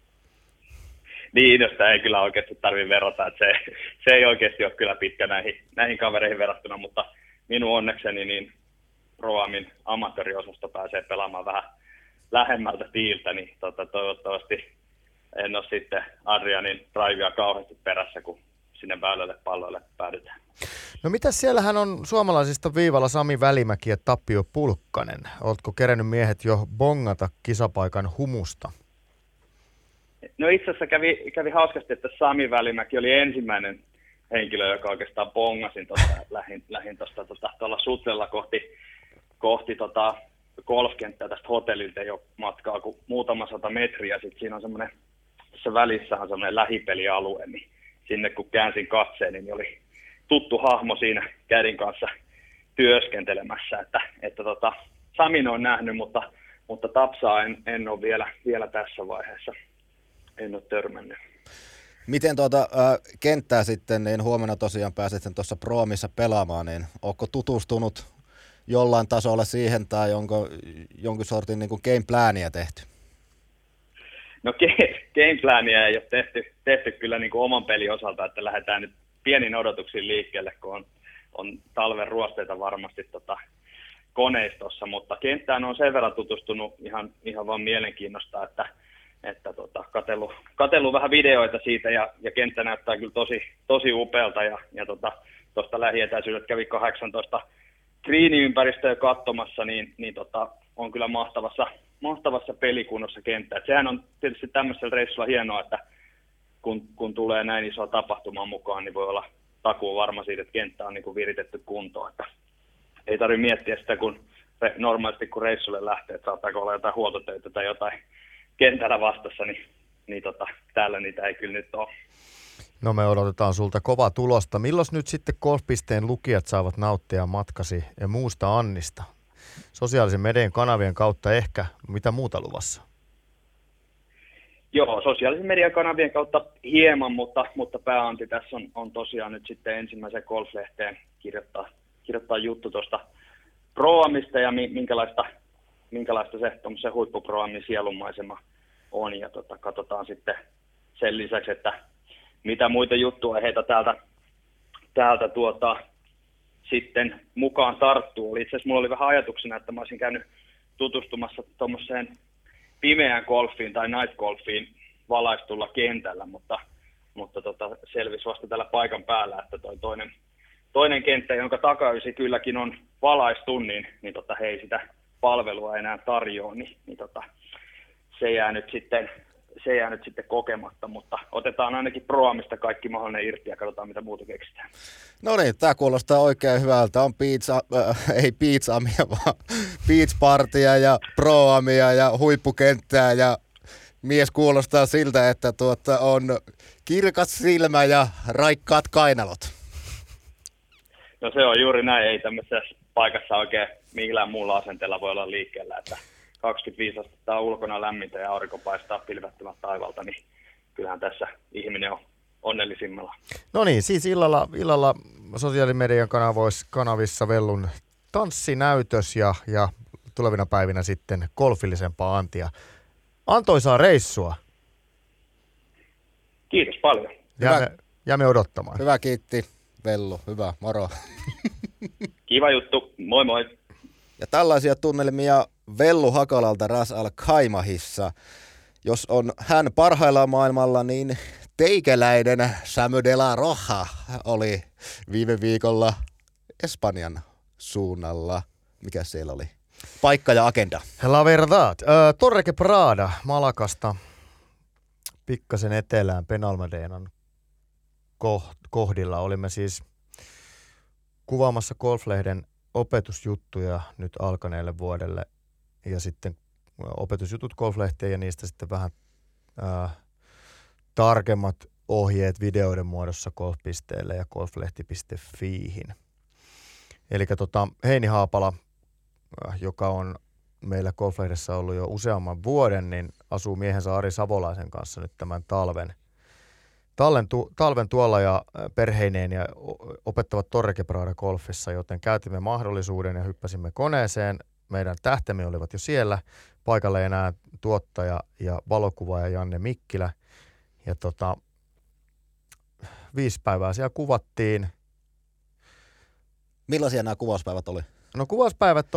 Niin, sitä ei kyllä oikeasti tarvitse verrata, että se ei oikeasti ole kyllä pitkä näihin kavereihin verrattuna, mutta minun onnekseni niin Pro-Amin amatööriosasto pääsee pelaamaan vähän lähemmältä tiiltä, niin toivottavasti en ole sitten Adrianin drivea kauheasti perässä, kun sinne väylälle palloille päädytään. No mitäs siellähän on suomalaisista viivalla Sami Välimäki ja Tapio Pulkkanen. Oletko kerennyt miehet jo bongata kisapaikan humusta? No itse asiassa kävi hauskasti, että Sami Välimäki oli ensimmäinen henkilö, joka oikeastaan bongasin lähin tuolla Sutlella kohti golfkenttää tästä hotellilta jo matkaa kuin muutama 100 metriä. Sitten siinä on semmoinen, tässä välissä on semmoinen lähipelialue, niin sinne kun käänsin katseen, niin oli tuttu hahmo siinä kädin kanssa työskentelemässä, että Samin on nähnyt, mutta Tapsaa en ole vielä tässä vaiheessa. En ole törmännyt. Miten kenttää sitten, niin huomenna tosiaan pääset sen tuossa Pro-Amissa pelaamaan, niin onko tutustunut jollain tasolla siihen tai onko jonkin sortin niin kuin game plania tehty? No game plania ei ole tehty kyllä niin kuin oman pelin osalta, että lähdetään nyt pienin odotuksiin liikkeelle, kun on talven ruosteita varmasti koneistossa, mutta kenttään on sen verran tutustunut ihan vaan mielenkiinnosta, että katsellut vähän videoita siitä ja kenttä näyttää kyllä tosi upealta ja tuosta lähietäisyydet kävi 18 greenin-ympäristöä katsomassa, niin on kyllä mahtavassa pelikunnossa kenttä. Et sehän on tietysti tämmöisellä reissulla hienoa, että kun tulee näin isoa tapahtumaa mukaan, niin voi olla takuu varma siitä, että kenttä on niin kuin viritetty kuntoon. Että ei tarvitse miettiä sitä, kun normaalisti kun reissulle lähtee, että saattaako olla jotain huoltotöitä tai jotain kentällä vastassa, niin täällä niitä ei kyllä nyt ole. No me odotetaan sulta kovaa tulosta. Milloin nyt sitten Golfpisteen lukijat saavat nauttia matkasi ja muusta Annista? Sosiaalisen median kanavien kautta ehkä. Mitä muuta luvassa? Joo, sosiaalisen median kanavien kautta hieman, mutta pääanti tässä on tosiaan nyt sitten ensimmäisen golflehteen kirjoittaa juttu tuosta Pro-Amista ja minkälaista se huippu-Pro-Amin sielunmaisema on. Ja katsotaan sitten sen lisäksi, että mitä muita juttuaiheita täältä sitten mukaan tarttuu. Itse asiassa mulla oli vähän ajatuksena, että mä olisin käynyt tutustumassa tuommoiseen pimeään golfiin tai night golfiin valaistulla kentällä, mutta selvisi vasta tällä paikan päällä, että toi toinen kenttä, jonka takaysi kylläkin on valaistu, niin he ei sitä palvelua enää tarjoa, niin se jää nyt sitten kokematta, mutta otetaan ainakin Pro-Amista kaikki mahdollinen irti ja katsotaan, mitä muuta keksitään. No niin, tämä kuulostaa oikein hyvältä. On ei piitsaamia, vaan beach-partia ja Pro-Amia ja huippukenttää ja mies kuulostaa siltä, että on kirkas silmä ja raikkaat kainalot. No se on juuri näin, ei tämmöisessä paikassa oikein millään muulla asenteella voi olla liikkeellä, että 25 astetta on ulkona lämmintä ja aurinko paistaa pilvettömät taivalta, niin kyllähän tässä ihminen on onnellisimmalla. No niin, siis illalla sosiaalimedian kanavissa Vellun tanssinäytös ja tulevina päivinä sitten golfillisempaa antia. Antoisaa reissua. Kiitos paljon. Jäämme odottamaan. Hyvä, kiitti Vellu. Hyvä, moro. Kiva juttu. Moi moi. Ja tällaisia tunnelmia Vellu Hakalalta Ras Al Khaimahissa. Jos on hän parhaillaan maailmalla, niin teikäläinen Samu de la Roja oli viime viikolla Espanjan suunnalla. Mikä siellä oli? Paikka ja agenda. La verdad. Torre Quebrada Malakasta pikkasen etelään Penalmadeenan kohdilla. Olimme siis kuvaamassa Golf-lehden opetusjuttuja nyt alkaneelle vuodelle ja sitten opetusjutut Golf-lehteen ja niistä sitten vähän tarkemmat ohjeet videoiden muodossa golfpisteelle ja golflehti.fiihin. Eli Heini Haapala, joka on meillä Golf-lehdessä ollut jo useamman vuoden, niin asuu miehensä Ari Savolaisen kanssa nyt tämän talven tuolla ja perheineen ja opettavat Torre Quebrada golfissa, joten käytimme mahdollisuuden ja hyppäsimme koneeseen. Meidän tähtemme olivat jo siellä. Paikalle enää tuottaja ja valokuvaaja Janne Mikkilä. Ja 5 päivää siellä kuvattiin. Millaisia nämä kuvauspäivät oli? No kuvauspäivät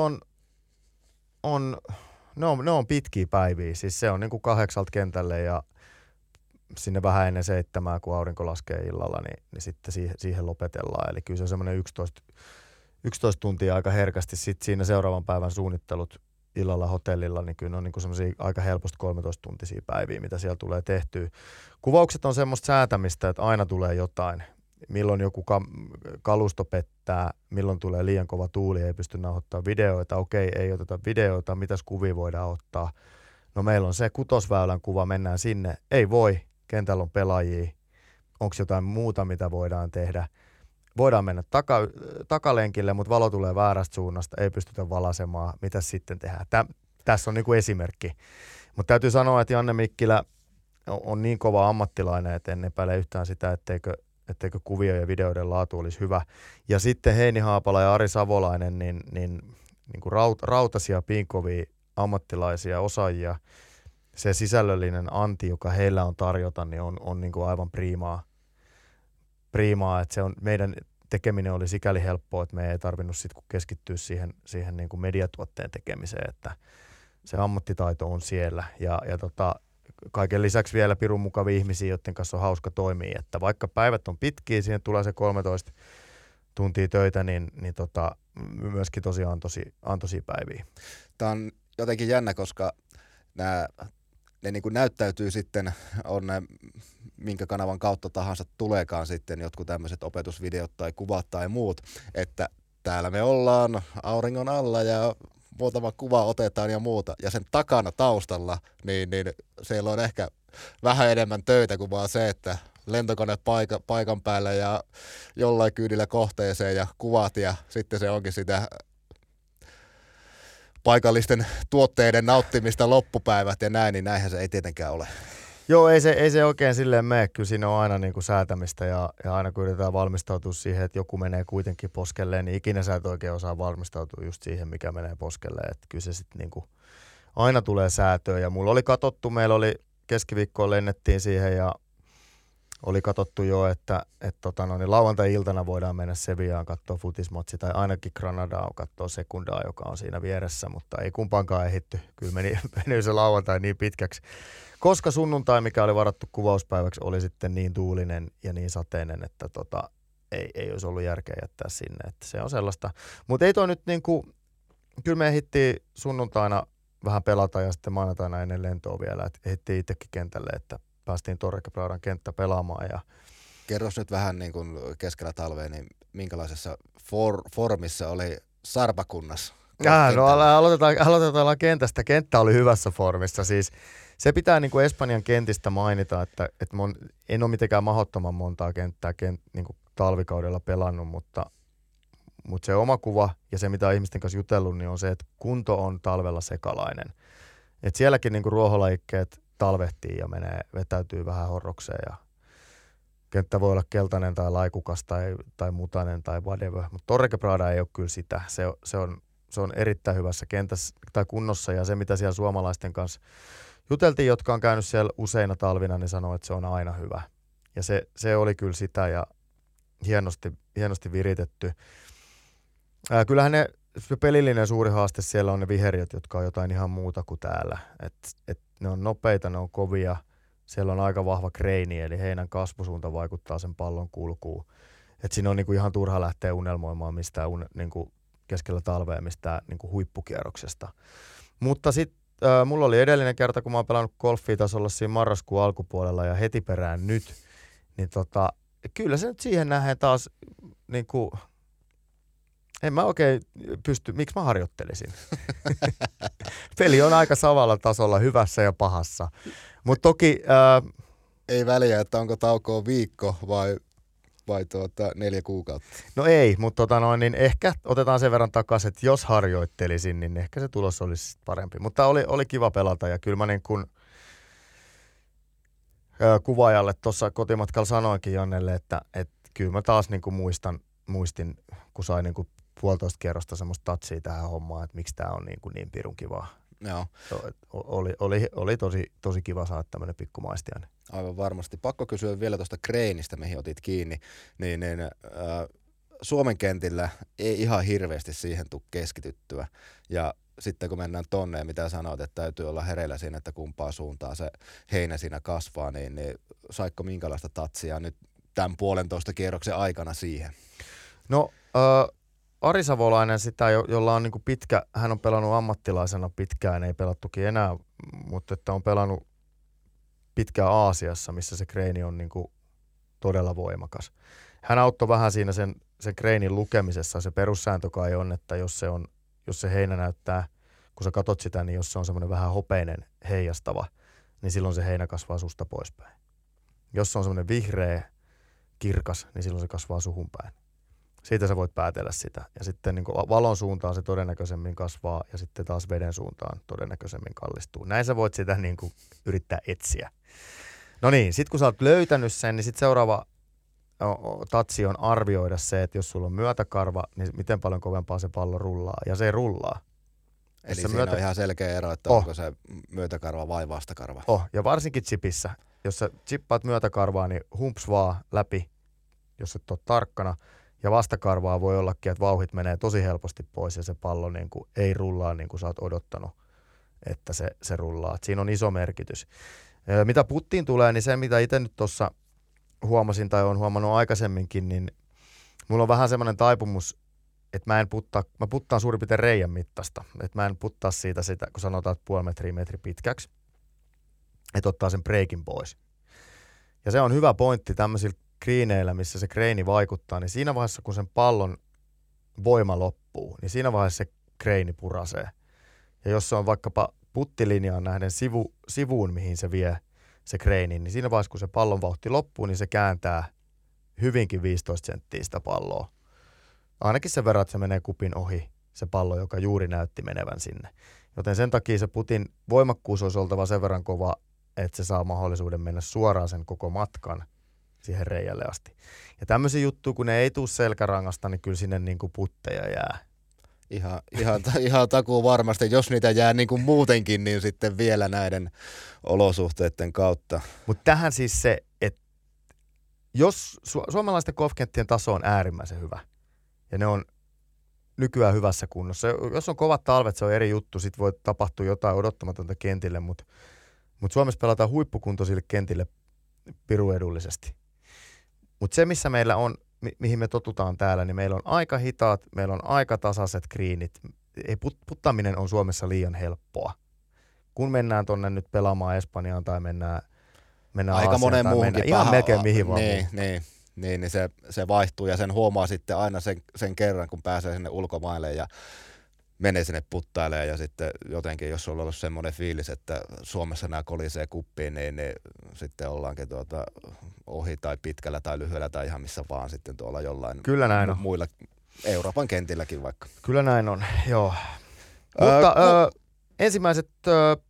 ne on pitkiä päiviä. Siis se on niin kuin 8 kentälle ja sinne vähän ennen 7, kun aurinko laskee illalla, niin sitten siihen lopetellaan. Eli kyllä se on semmoinen 11 tuntia aika herkästi. Sitten siinä seuraavan päivän suunnittelut illalla hotellilla, niin kyllä ne on niin semmoisia aika helposti 13-tuntisia päiviä, mitä siellä tulee tehtyä. Kuvaukset on semmoista säätämistä, että aina tulee jotain. Milloin joku kalusto pettää, milloin tulee liian kova tuuli, ei pysty nauhoittamaan videoita. Okei, ei oteta videoita, mitäs kuvia voidaan ottaa. No meillä on se kutosväylän kuva, mennään sinne. Ei voi, kentällä on pelaajia. Onko jotain muuta, mitä voidaan tehdä? Voidaan mennä takalenkille, mutta valo tulee väärästä suunnasta, ei pystytä valasemaan. Mitä sitten tehdään? Tässä on niin kuin esimerkki. Mutta täytyy sanoa, että Janne Mikkilä on niin kova ammattilainen, että en epäile yhtään sitä, etteikö kuvio ja videoiden laatu olisi hyvä. Ja sitten Heini Haapala ja Ari Savolainen, niin kuin rautaisia, pinkovia ammattilaisia osaajia. Se sisällöllinen anti, joka heillä on tarjota, niin on niin kuin aivan priimaa, että se on, meidän tekeminen oli sikäli helppoa, että me ei tarvinnut sitten keskittyä siihen niin kuin mediatuotteen tekemiseen, että se ammattitaito on siellä ja kaiken lisäksi vielä pirun mukavia ihmisiä, joiden kanssa on hauska toimia, että vaikka päivät on pitkiä, siihen tulee se 13 tuntia töitä, niin myöskin tosiaan antoisia päiviä. Tämä on jotenkin jännä, koska ne niin kuin näyttäytyy sitten, on ne, minkä kanavan kautta tahansa tuleekaan sitten jotkut tämmöiset opetusvideot tai kuvat tai muut, että täällä me ollaan auringon alla ja muutama kuva otetaan ja muuta. Ja sen takana taustalla, niin siellä on ehkä vähän enemmän töitä kuin vaan se, että lentokone paikan päällä ja jollain kyydillä kohteeseen ja kuvat ja sitten se onkin sitä paikallisten tuotteiden nauttimista loppupäivät ja näin, niin näinhän se ei tietenkään ole. Joo, ei se oikein silleen mene. Kyllä siinä on aina niin kuin säätämistä ja aina kun yritetään valmistautua siihen, että joku menee kuitenkin poskelleen, niin ikinä sä et oikein osaa valmistautua just siihen, mikä menee poskelleen. Että kyllä se sitten niin kuin aina tulee säätöä ja mulla oli katsottu, meillä oli keskiviikkoon lennettiin siihen ja oli katsottu jo, että lauantai-iltana voidaan mennä Sevillaan katsoa futismatsi tai ainakin Granadaan katsoa sekundaa, joka on siinä vieressä, mutta ei kumpaankaan ehitty. Kyllä meni se lauantai niin pitkäksi, koska sunnuntai, mikä oli varattu kuvauspäiväksi, oli sitten niin tuulinen ja niin sateinen, että ei olisi ollut järkeä jättää sinne. Että se on sellaista. Mutta ei toi nyt niinku, kyllä me ehdittiin sunnuntaina vähän pelata ja sitten maanantaina ennen lentoa vielä, että ehdittiin itsekin kentälle, että päästiin Torre Quebradan kenttä pelaamaan. Ja kerros nyt vähän niin kuin keskellä talvea, niin minkälaisessa formissa oli Sarpakunnas? No aloitetaan kentästä. Kenttä oli hyvässä formissa. Siis se pitää niin kuin Espanjan kentistä mainita, että en ole mitenkään mahdottoman montaa kenttää niin kuin talvikaudella pelannut, mutta se oma kuva ja se, mitä ihmisten kanssa jutellut, niin on se, että kunto on talvella sekalainen. Et sielläkin niin kuin ruoholajikkeet talvehtii ja vetäytyy vähän horrokseen ja kenttä voi olla keltainen tai laikukas tai mutainen tai whatever, mutta Torrege Prada ei ole kyllä sitä. Se on erittäin hyvässä kentässä tai kunnossa ja se mitä siellä suomalaisten kanssa juteltiin, jotka on käynyt siellä useina talvina, niin sanoo, että se on aina hyvä. Ja se oli kyllä sitä ja hienosti viritetty. Kyllähän se pelillinen suuri haaste siellä on ne viheriöt, jotka on jotain ihan muuta kuin täällä. Et ne on nopeita, ne on kovia. Siellä on aika vahva kreini, eli heinän kasvusuunta vaikuttaa sen pallon kulkuun. Et siinä on niinku ihan turha lähteä unelmoimaan mistään niinku keskellä talvea mistään niinku huippukierroksesta. Mutta sitten mulla oli edellinen kerta, kun mä oon pelannut golfia tasolla siinä marraskuun alkupuolella ja heti perään nyt, niin kyllä se nyt siihen nähden taas niinku, en mä oikein pysty, miksi mä harjoittelisin? Peli on aika samalla tasolla hyvässä ja pahassa. Mutta toki ei väliä, että onko taukoa viikko vai 4 kuukautta. No ei, mutta niin ehkä otetaan sen verran takaisin, että jos harjoittelisin, niin ehkä se tulos olisi parempi. Mutta oli kiva pelata ja kyllä mä niin kuin kuvaajalle tuossa kotimatkalla sanoinkin Jannelle, että kyllä mä taas niin kuin muistin, kun sai niin kuin 1,5 kierrosta semmoista tatsia tähän hommaan, että miksi tää on niin pirun kivaa. Joo. Oli tosi kiva saada tämmöinen pikku maistiainen. Aivan varmasti. Pakko kysyä vielä tuosta kreenistä, mihin otit kiinni. Suomen kentillä ei ihan hirveästi siihen tule keskityttyä. Ja sitten kun mennään tonne, mitä sanoit, että täytyy olla hereillä siinä, että kumpaa suuntaan se heinä siinä kasvaa, niin saiko minkälaista tatsia nyt tämän 1,5 kierroksen aikana siihen? No, Ari Savolainen, sitä, jolla on niin pitkä, hän on pelannut ammattilaisena pitkään, ei pelattukin enää, mutta että on pelannut pitkään Aasiassa, missä se kreini on niin todella voimakas. Hän auttoi vähän siinä sen kreinin lukemisessa. Se perussääntö kai on, että jos se heinä näyttää, kun sä katot sitä, niin jos se on semmoinen vähän hopeinen heijastava, niin silloin se heinä kasvaa susta poispäin. Jos se on semmoinen vihreä, kirkas, niin silloin se kasvaa suhun päin. Siitä sä voit päätellä sitä. Ja sitten niin valon suuntaan se todennäköisemmin kasvaa ja sitten taas veden suuntaan todennäköisemmin kallistuu. Näin sä voit sitä niin kuin yrittää etsiä. No niin, sit kun sä oot löytänyt sen, niin sit seuraava tatsi on arvioida se, että jos sulla on myötäkarva, niin miten paljon kovempaa se pallo rullaa. Ja se rullaa. Eli siinä on ihan selkeä ero, että onko se myötäkarva vai vastakarva. Ja varsinkin chipissä. Jos sä chippaat myötäkarvaa, niin humps vaan läpi, jos et ole tarkkana. Ja vastakarvaa voi ollakin, että vauhdit menee tosi helposti pois ja se pallo niin kuin ei rullaa niin kuin sä oot odottanut, että se rullaa. Et siinä on iso merkitys. Mitä puttiin tulee, niin se mitä itse nyt tuossa huomasin tai olen huomannut aikaisemminkin, niin mulla on vähän semmoinen taipumus, että mä puttaan suurin piirtein reijän mittaista. Että mä en puttaa siitä sitä, kun sanotaan, että 0,5 metri pitkäksi, että ottaa sen breikin pois. Ja se on hyvä pointti tämmöisillä greeneillä, missä se greeni vaikuttaa, niin siinä vaiheessa, kun sen pallon voima loppuu, niin siinä vaiheessa se greeni purasee. Ja jos se on vaikkapa puttilinjaan nähden sivuun, mihin se vie se greeni, niin siinä vaiheessa, kun se pallon vauhti loppuu, niin se kääntää hyvinkin 15 senttiä sitä palloa. Ainakin sen verran, että se menee kupin ohi, se pallo, joka juuri näytti menevän sinne. Joten sen takia se putin voimakkuus olisi oltava sen verran kova, että se saa mahdollisuuden mennä suoraan sen koko matkan siihen reijälle asti. Ja tämmöisiä juttuja, kun ne ei tule selkärangasta, niin kyllä sinne niin kuin putteja jää. Ihan takuu varmasti. Jos niitä jää niin kuin muutenkin, niin sitten vielä näiden olosuhteiden kautta. Mutta tähän siis se, että jos suomalaisten golfkenttien taso on äärimmäisen hyvä, ja ne on nykyään hyvässä kunnossa. Jos on kovat talvet, se on eri juttu. Sitten voi tapahtua jotain odottamatonta kentille, mutta Suomessa pelataan huippukuntoisille kentille pirun edullisesti. Mutta se, missä meillä on, mihin me totutaan täällä, niin meillä on aika hitaat, meillä on aika tasaiset greenit. Puttaaminen on Suomessa liian helppoa. Kun mennään tonne nyt pelaamaan Espanjaan tai mennään aika Aasiaan monen tai muunkin ihan melkein mihin vaan. Niin se vaihtuu ja sen huomaa sitten aina sen kerran, kun pääsee sinne ulkomaille ja menee sinne puttailemaan ja sitten jotenkin, jos on ollut semmoinen fiilis, että Suomessa nämä kolisee kuppiin, niin sitten ollaankin ohi tai pitkällä tai lyhyellä tai ihan missä vaan sitten tuolla jollain Kyllä näin on. muilla Euroopan kentilläkin vaikka. Kyllä näin on, joo. Mutta ensimmäiset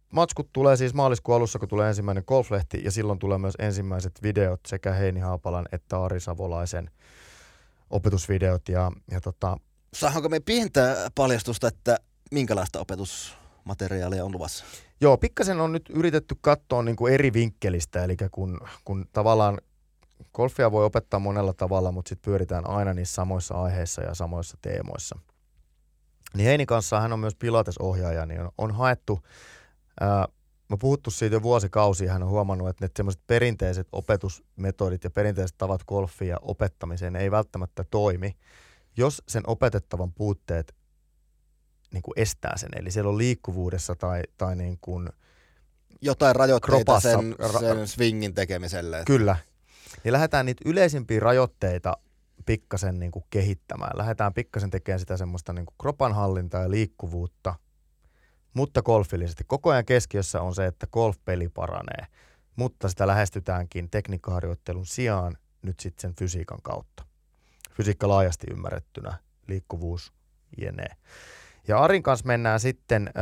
matskut tulee siis maaliskuun alussa, kun tulee ensimmäinen golflehti, ja silloin tulee myös ensimmäiset videot sekä Heini Haapalan että Ari Savolaisen opetusvideot. Saanko me pientä paljastusta, että minkälaista opetusmateriaalia on luvassa? Joo, pikkasen on nyt yritetty katsoa niin kuin eri vinkkelistä, eli kun tavallaan golfia voi opettaa monella tavalla, mutta sitten pyöritään aina niissä samoissa aiheissa ja samoissa teemoissa. Niin Heini kanssa, hän on myös pilatesohjaaja, niin on haettu, mä puhuttu siitä jo vuosikausia, hän on huomannut, että ne semmoiset perinteiset opetusmetodit ja perinteiset tavat golfia opettamiseen ei välttämättä toimi, jos sen opetettavan puutteet niin kuin estää sen. Eli siellä on liikkuvuudessa tai niin kuin jotain rajoitteita kropassa, sen swingin tekemiselle. Kyllä. Niin lähdetään niitä yleisimpiä rajoitteita pikkasen niin kuin kehittämään. Lähdetään pikkasen tekemään sitä semmoista niin kuin kropanhallintaa ja liikkuvuutta, mutta golfillisesti. Koko ajan keskiössä on se, että golfpeli paranee, mutta sitä lähestytäänkin tekniikkaharjoittelun sijaan nyt sitten sen fysiikan kautta. Fysiikka laajasti ymmärrettynä, liikkuvuus, jne. Ja Arin kanssa mennään sitten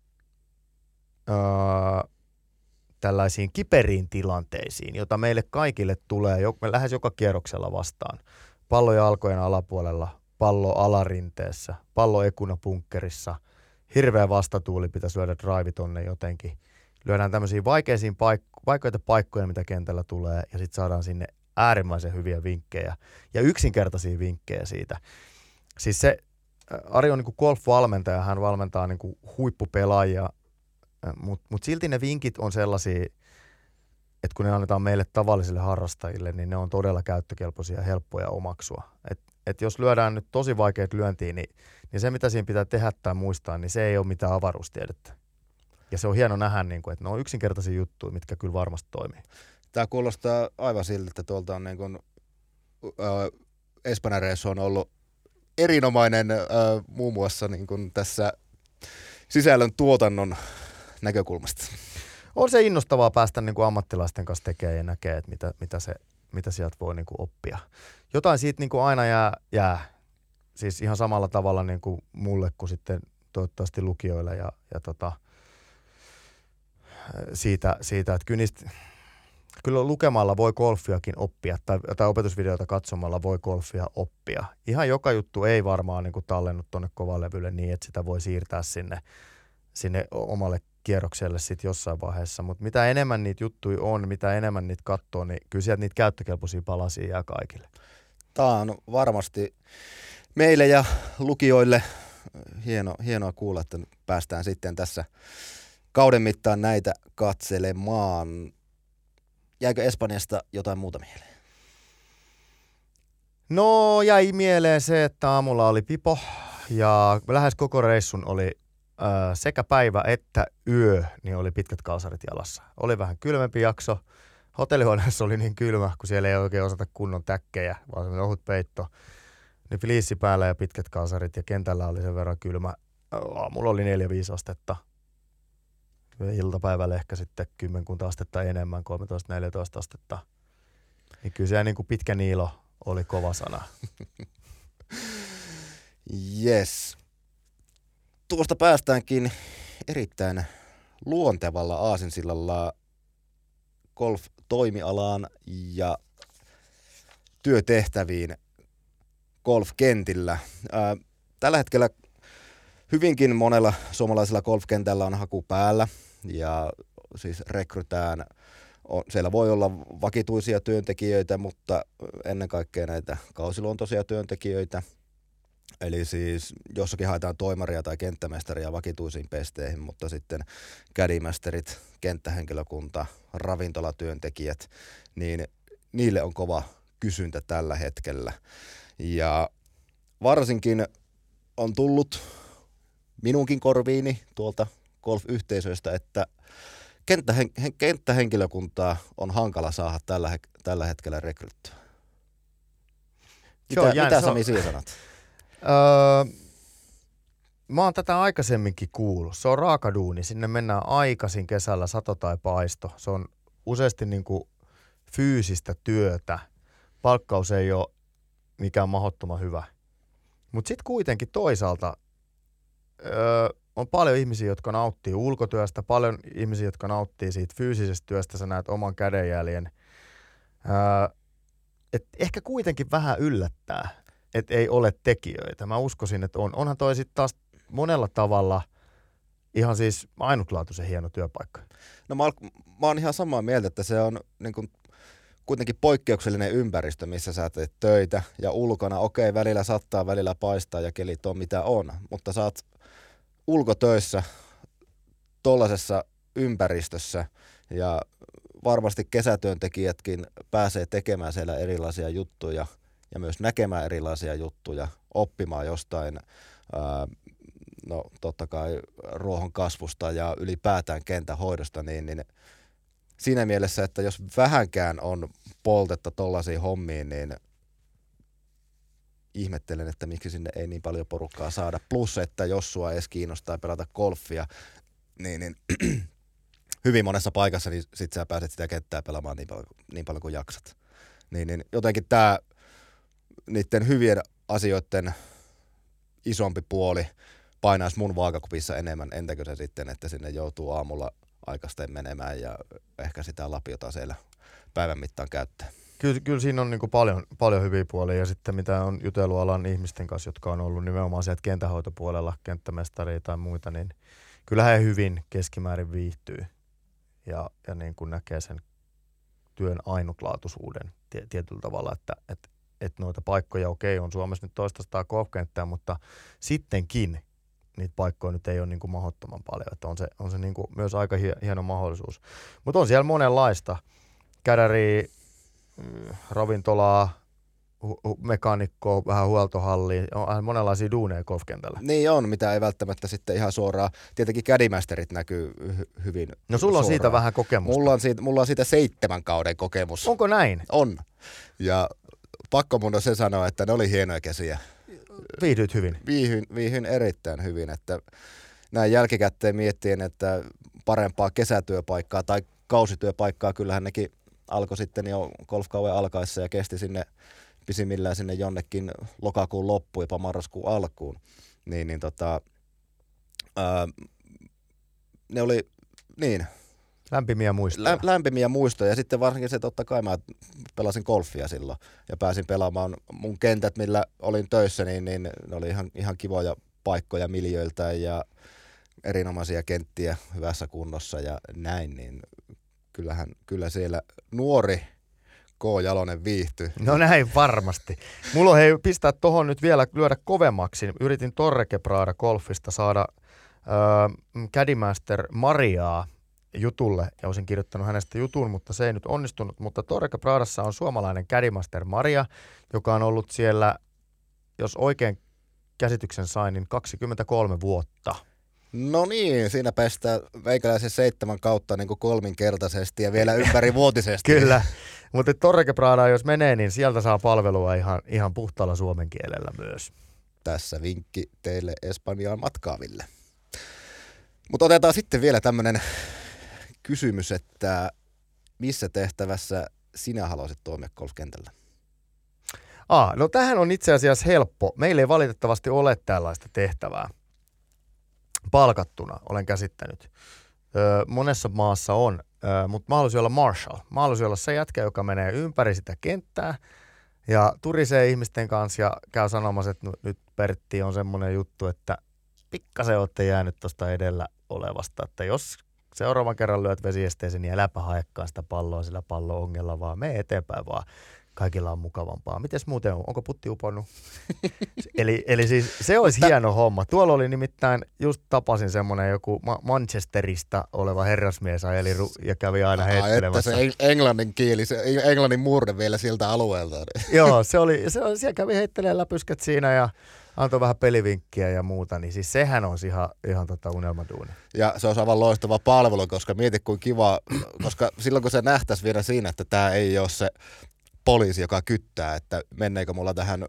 tällaisiin kiperiin tilanteisiin, jota meille kaikille tulee lähes joka kierroksella vastaan. Pallo jalkojen alapuolella, pallo alarinteessä, pallo ekuna punkkerissa, hirveä vastatuuli, pitäisi lyödä drive tonne jotenkin. Lyödään tämmöisiä vaikeita paikkoja, mitä kentällä tulee, ja sitten saadaan sinne äärimmäisen hyviä vinkkejä ja yksinkertaisia vinkkejä siitä. Siis se Ari on niin kuin golf-valmentaja, hän valmentaa niin kuin huippupelaajia, mutta silti ne vinkit on sellaisia, että kun ne annetaan meille tavallisille harrastajille, niin ne on todella käyttökelpoisia ja helppoja omaksua. Et jos lyödään nyt tosi vaikeat lyöntiin, niin se mitä siinä pitää tehdä tai muistaa, niin se ei ole mitään avaruustiedettä. Ja se on hieno nähdä, niin kuin, että ne on yksinkertaisia juttuja, mitkä kyllä varmasti toimii. Tämä kuulostaa aivan siltä, että tuolta on niin kuin, Espanjan reissu on ollut erinomainen muun muassa niin kuin tässä sisällön tuotannon näkökulmasta. On se innostavaa päästä niin kuin ammattilaisten kanssa tekemään ja näkee, että mitä sieltä voi niin kuin oppia. Jotain siitä niin kuin aina jää. Siis ihan samalla tavalla niin kuin mulle kuin sitten toivottavasti lukijoille ja siitä, että kyllä lukemalla voi golfiakin oppia tai opetusvideoita katsomalla voi golfia oppia. Ihan joka juttu ei varmaan niin kuin tallennut tuonne kovalevylle niin, että sitä voi siirtää sinne omalle kierrokselle sitten jossain vaiheessa. Mutta mitä enemmän niitä juttuja on, mitä enemmän niitä katsoo, niin kyllä sieltä niitä käyttökelpoisia palasia jää kaikille. Tämä on varmasti meille ja lukijoille hienoa kuulla, että päästään sitten tässä kauden mittaan näitä katselemaan. Jäikö Espanjasta jotain muuta mieleen? No jäi mieleen se, että aamulla oli pipo ja lähes koko reissun oli sekä päivä että yö, niin oli pitkät kalsarit jalassa. Oli vähän kylmempi jakso. Hotellihuoneessa oli niin kylmä, kun siellä ei oikein osata kunnon täkkejä, vaan semmoinen ohut peitto. Niin fliissi päällä ja pitkät kalsarit ja kentällä oli sen verran kylmä. Aamulla oli 4-5 astetta. Iltapäivällä ehkä sitten 10 astetta enemmän, 13-14 astetta. Niin kyllä se niin kuin pitkä niilo oli kova sana. Yes. Tuosta päästäänkin erittäin luontevalla aasinsillalla golf-toimialaan ja työtehtäviin golfkentillä. Tällä hetkellä hyvinkin monella suomalaisella golfkentällä on haku päällä ja siis rekrytään. Siellä voi olla vakituisia työntekijöitä, mutta ennen kaikkea näitä kausiluontoisia työntekijöitä. Eli siis jossakin haetaan toimaria tai kenttämestaria vakituisiin pesteihin, mutta sitten caddymasterit, kenttähenkilökunta, ravintolatyöntekijät, niin niille on kova kysyntä tällä hetkellä. Ja varsinkin on tullut minunkin korviini tuolta golf-yhteisöistä, että kenttähenkilökuntaa on hankala saada tällä hetkellä rekryttyä. Mitä Sami siihen sanot? Mä oon tätä aikaisemminkin kuullut. Se on raakaduuni. Sinne mennään aikaisin kesällä, sato tai paisto. Se on useasti niin kuin fyysistä työtä. Palkkaus ei ole mikään mahdottoman hyvä. Mutta sitten kuitenkin toisaalta on paljon ihmisiä, jotka nauttii ulkotyöstä, paljon ihmisiä, jotka nauttii siitä fyysisestä työstä, sä näet oman kädenjäljen. Et ehkä kuitenkin vähän yllättää, että ei ole tekijöitä. Mä uskoisin, että on. Onhan toi sitten taas monella tavalla ihan siis ainutlaatuisen hieno työpaikka. No mä oon ihan samaa mieltä, että se on niin kuin kuitenkin poikkeuksellinen ympäristö, missä sä teet töitä ja ulkona, okei, välillä sattaa, välillä paistaa ja kelit on mitä on, mutta sä oot ulkotöissä tollasessa ympäristössä ja varmasti kesätyöntekijätkin pääsee tekemään siellä erilaisia juttuja ja myös näkemään erilaisia juttuja, oppimaan jostain, no totta kai ruohon kasvusta ja ylipäätään kentän hoidosta, niin siinä mielessä, että jos vähänkään on poltetta tollaisiin hommiin, niin ihmettelen, että miksi sinne ei niin paljon porukkaa saada. Plus, että jos sua edes kiinnostaa pelata golfia, niin hyvin monessa paikassa niin sit sä pääset sitä kenttää pelaamaan niin paljon kuin jaksat. Niin jotenkin tää niiden hyvien asioiden isompi puoli painaisi mun vaakakupissa enemmän, entäkö se sitten, että sinne joutuu aamulla aikaisten menemään ja ehkä sitä lapiota siellä päivän mittaan käyttää. Kyllä siinä on niinku paljon hyviä puolia ja sitten mitä on jutellut alan ihmisten kanssa, jotka on ollut nimenomaan sieltä kenttähoitopuolella, kenttämestaria tai muita, niin kyllä he hyvin keskimäärin viihtyy ja niin kuin näkee sen työn ainutlaatuisuuden tietyllä tavalla, että noita paikkoja on Suomessa nyt 200 golfkenttää, mutta sittenkin niitä paikkoja nyt ei ole niin kuin mahdottoman paljon, että on se niin kuin myös aika hieno mahdollisuus. Mutta on siellä monenlaista käräriä, ravintolaa, mekaanikkoa, vähän huoltohallia, on monenlaisia duuneja golfkentällä. Niin on, mitä ei välttämättä sitten ihan suoraan. Tietenkin caddymasterit näkyy hyvin. No sulla on suoraan. siitä vähän kokemusta. Mulla on siitä 7 kauden kokemus. Onko näin? On. Ja pakko mun on se sanoa, että ne oli hienoja kesiä. Viihdyit hyvin? Viihyin erittäin hyvin, että näin jälkikäteen miettien, että parempaa kesätyöpaikkaa tai kausityöpaikkaa, kyllähän nekin alkoi sitten jo golfkauden alkaessa ja kesti sinne pisimmillään sinne jonnekin lokakuun loppuun, jopa marraskuun alkuun. Ne oli niin. Lämpimiä muistoja. Lämpimiä muistoja ja sitten varsinkin se totta kai mä pelasin golfia silloin ja pääsin pelaamaan mun kentät, millä olin töissä, niin ne oli ihan kivoja paikkoja miljöiltä ja erinomaisia kenttiä hyvässä kunnossa ja näin, niin kyllä siellä nuori K. Jalonen viihtyy. No näin varmasti. Mulla on pistää tohon nyt vielä lyödä kovemmaksi. Yritin Torrequebrada golfista saada Caddymaster Mariaa jutulle ja olisin kirjoittanut hänestä jutun, mutta se ei nyt onnistunut. Mutta Torrequebradassa on suomalainen Caddymaster Maria, joka on ollut siellä, jos oikein käsityksen sain, niin 23 vuotta. No niin, siinä päästään meikäläisen 7 kautta niin kuin kolminkertaisesti ja vielä ympärivuotisesti. Kyllä, mutta Torrequebradaan jos menee, niin sieltä saa palvelua ihan puhtaalla suomen kielellä myös. Tässä vinkki teille Espanjaan matkaaville. Mutta otetaan sitten vielä tämmöinen kysymys, että missä tehtävässä sinä haluaisit toimia golfkentällä? No tähän on itse asiassa helppo. Meillä ei valitettavasti ole tällaista tehtävää. Palkattuna olen käsittänyt. Monessa maassa on, mutta mä haluaisin olla marshal. Mä haluaisin olla se jätkä, joka menee ympäri sitä kenttää ja turisee ihmisten kanssa ja käy sanomassa, että nyt Pertti on semmoinen juttu, että pikkasen olette jäänyt tuosta edellä olevasta, että jos seuraavan kerran lyöt vesiesteeseen, niin äläpä haekkaan sitä palloa sillä pallo-ongella, vaan mene eteenpäin vaan. Kaikilla on mukavampaa. Mites muuten on? Onko putti uponnut? eli siis se olisi hieno homma. Tuolla oli nimittäin, just tapasin semmoinen joku Manchesterista oleva herrasmies ajeli ja kävi aina heittelemässä. Että se englannin kieli, se englannin murre vielä siltä alueelta. Joo, siellä kävi heittelemään läpyskät siinä ja antoi vähän pelivinkkiä ja muuta, niin siis sehän on ihan unelmaduuni. Ja se on aivan loistava palvelu, koska mieti kuin kiva, koska silloin kun se nähtäisi vielä siinä, että tämä ei ole se poliisi, joka kyttää, että menneekö mulla tähän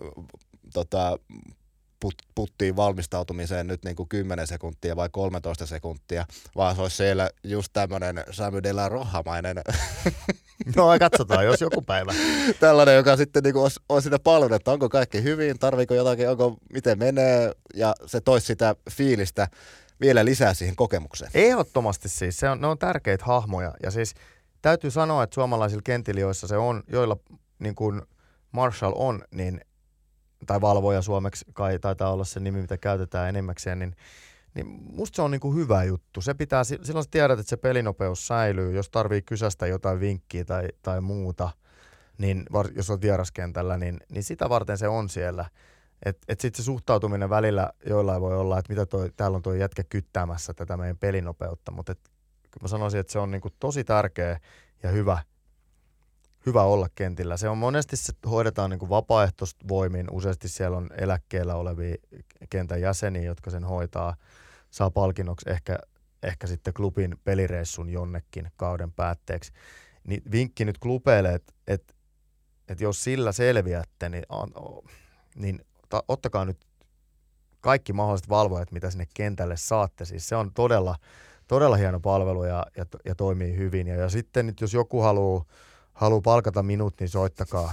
puttiin valmistautumiseen nyt niin kuin 10 sekuntia vai 13 sekuntia, vaan se olisi siellä just tämmöinen Samy de la Roja-mainen. No katsotaan, jos joku päivä. Tällainen, joka sitten niin kuin on sitä palvelua, että onko kaikki hyvin, tarviiko jotakin, miten menee, ja se toisi sitä fiilistä vielä lisää siihen kokemukseen. Ehdottomasti siis, ne on tärkeitä hahmoja ja siis täytyy sanoa, että suomalaisilla kentillä, joilla niin kuin Marshall on, niin, tai valvoja suomeksi kai taitaa olla se nimi, mitä käytetään enemmäkseen, niin musta se on niin kuin hyvä juttu. Silloin sä tiedät, että se pelinopeus säilyy, jos tarvii kysästä jotain vinkkiä tai muuta, niin jos olet vieraskentällä, niin sitä varten se on siellä. Et sitten se suhtautuminen välillä joillain voi olla, että täällä on tuo jätkä kyttäämässä tätä meidän pelinopeutta, mutta mä sanoisin, että se on niinku tosi tärkeä ja hyvä olla kentillä. Se on monesti, se hoidetaan niinku vapaaehtoisvoimin, useasti siellä on eläkkeellä olevia kentän jäseniä, jotka sen hoitaa, saa palkinnoksi ehkä sitten klubin pelireissun jonnekin kauden päätteeksi. Niin vinkki nyt klubeille, että jos sillä selviätte, niin ottakaa nyt kaikki mahdolliset valvojat, mitä sinne kentälle saatte. Siis se on todella hieno palvelu ja toimii hyvin. Ja sitten nyt, jos joku haluaa palkata minut, niin soittakaa.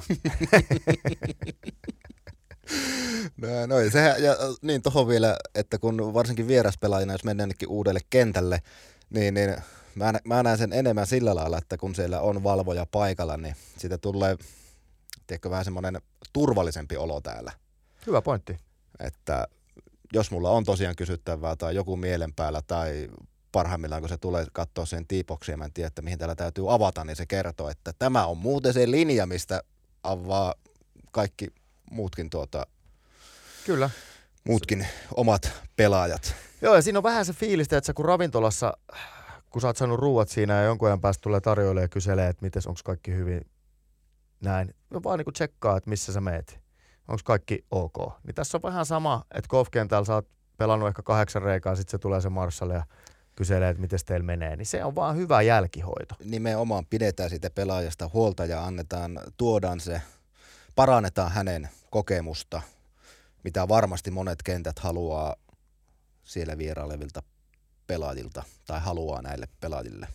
No, sehän, ja niin tohon vielä, että kun varsinkin vieraspelaajina, jos mennään jonnekin uudelle kentälle, niin mä näen sen enemmän sillä lailla, että kun siellä on valvoja paikalla, niin siitä tulee, tiedätkö, vähän semmoinen turvallisempi olo täällä. Hyvä pointti. Että jos mulla on tosiaan kysyttävää tai joku mielen päällä tai parhaimmillaan, kun se tulee katsoa sen tiipoksi ja mä en tiedä, että mihin täällä täytyy avata, niin se kertoo, että tämä on muuten se linja, mistä avaa kaikki muutkin Kyllä. Muutkin omat pelaajat. Joo, ja siinä on vähän se fiilistä, että sä kun ravintolassa, kun sä oot saanut ruuat siinä ja jonkun ajan päästä tulee tarjoille ja kyselee, että mites, onko kaikki hyvin näin. No vaan niin kuin tsekkaa, että missä sä meet. Onko kaikki ok? Niin tässä on vähän sama, että golfkentällä sä oot pelannut ehkä 8 reikaa, sitten se tulee se Marshall ja kyselee, että miten teillä menee. Niin se on vaan hyvä jälkihoito. Nimenomaan pidetään siitä pelaajasta huolta ja tuodaan se, parannetaan hänen kokemusta, mitä varmasti monet kentät haluaa siellä vierailevilta pelaajilta tai haluaa näille pelaajille.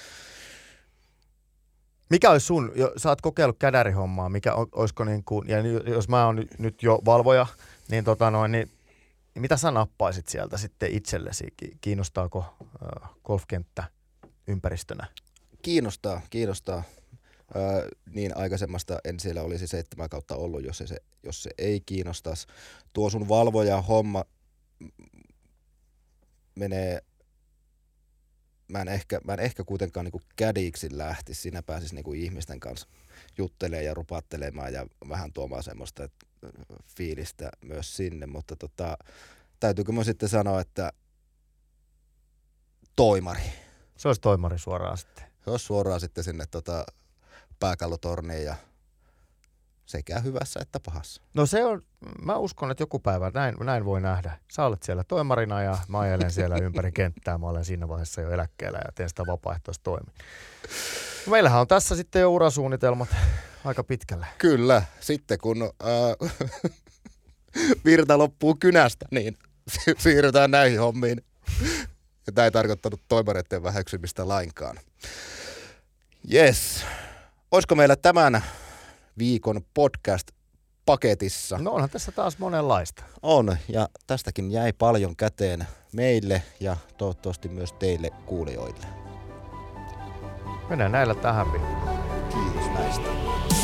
Mikä olisi sä oot kokeillut kädärihommaa, mikä olisiko niin kuin, ja jos mä oon nyt jo valvoja, niin, niin mitä sä nappaisit sieltä sitten itsellesi? Kiinnostaako golfkenttä ympäristönä? Kiinnostaa. Niin aikaisemmasta en siellä olisi 7 kautta ollut, jos se ei kiinnostaisi. Tuo sun valvoja homma menee, mä en ehkä kuitenkaan niinku kädiksi lähtisi, siinä pääsisi niinku ihmisten kanssa juttelemaan ja rupattelemaan ja vähän tuomaan semmoista fiilistä myös sinne, mutta täytyykö mä sitten sanoa, että toimari. Se olisi toimari suoraan sitten. Se olisi suoraan sitten sinne pääkallotorniin ja sekä hyvässä että pahassa. No se on, mä uskon, että joku päivä näin voi nähdä. Sä olet siellä toimarina ja mä ajelen siellä ympäri kenttää. Mä olen siinä vaiheessa jo eläkkeellä ja teen sitä vapaaehtoista toimia. Meillähän on tässä sitten jo urasuunnitelmat aika pitkälle. Kyllä, sitten kun virta loppuu kynästä, niin siirrytään näihin hommiin. Ja tämä ei tarkoittanut toimareiden väheksymistä lainkaan. Yes. Olisiko meillä tämän viikon podcast-paketissa? No onhan tässä taas monenlaista. On, ja tästäkin jäi paljon käteen meille ja toivottavasti myös teille kuulijoille. Mennään näillä tähän viikkoon. Kiitos näistä.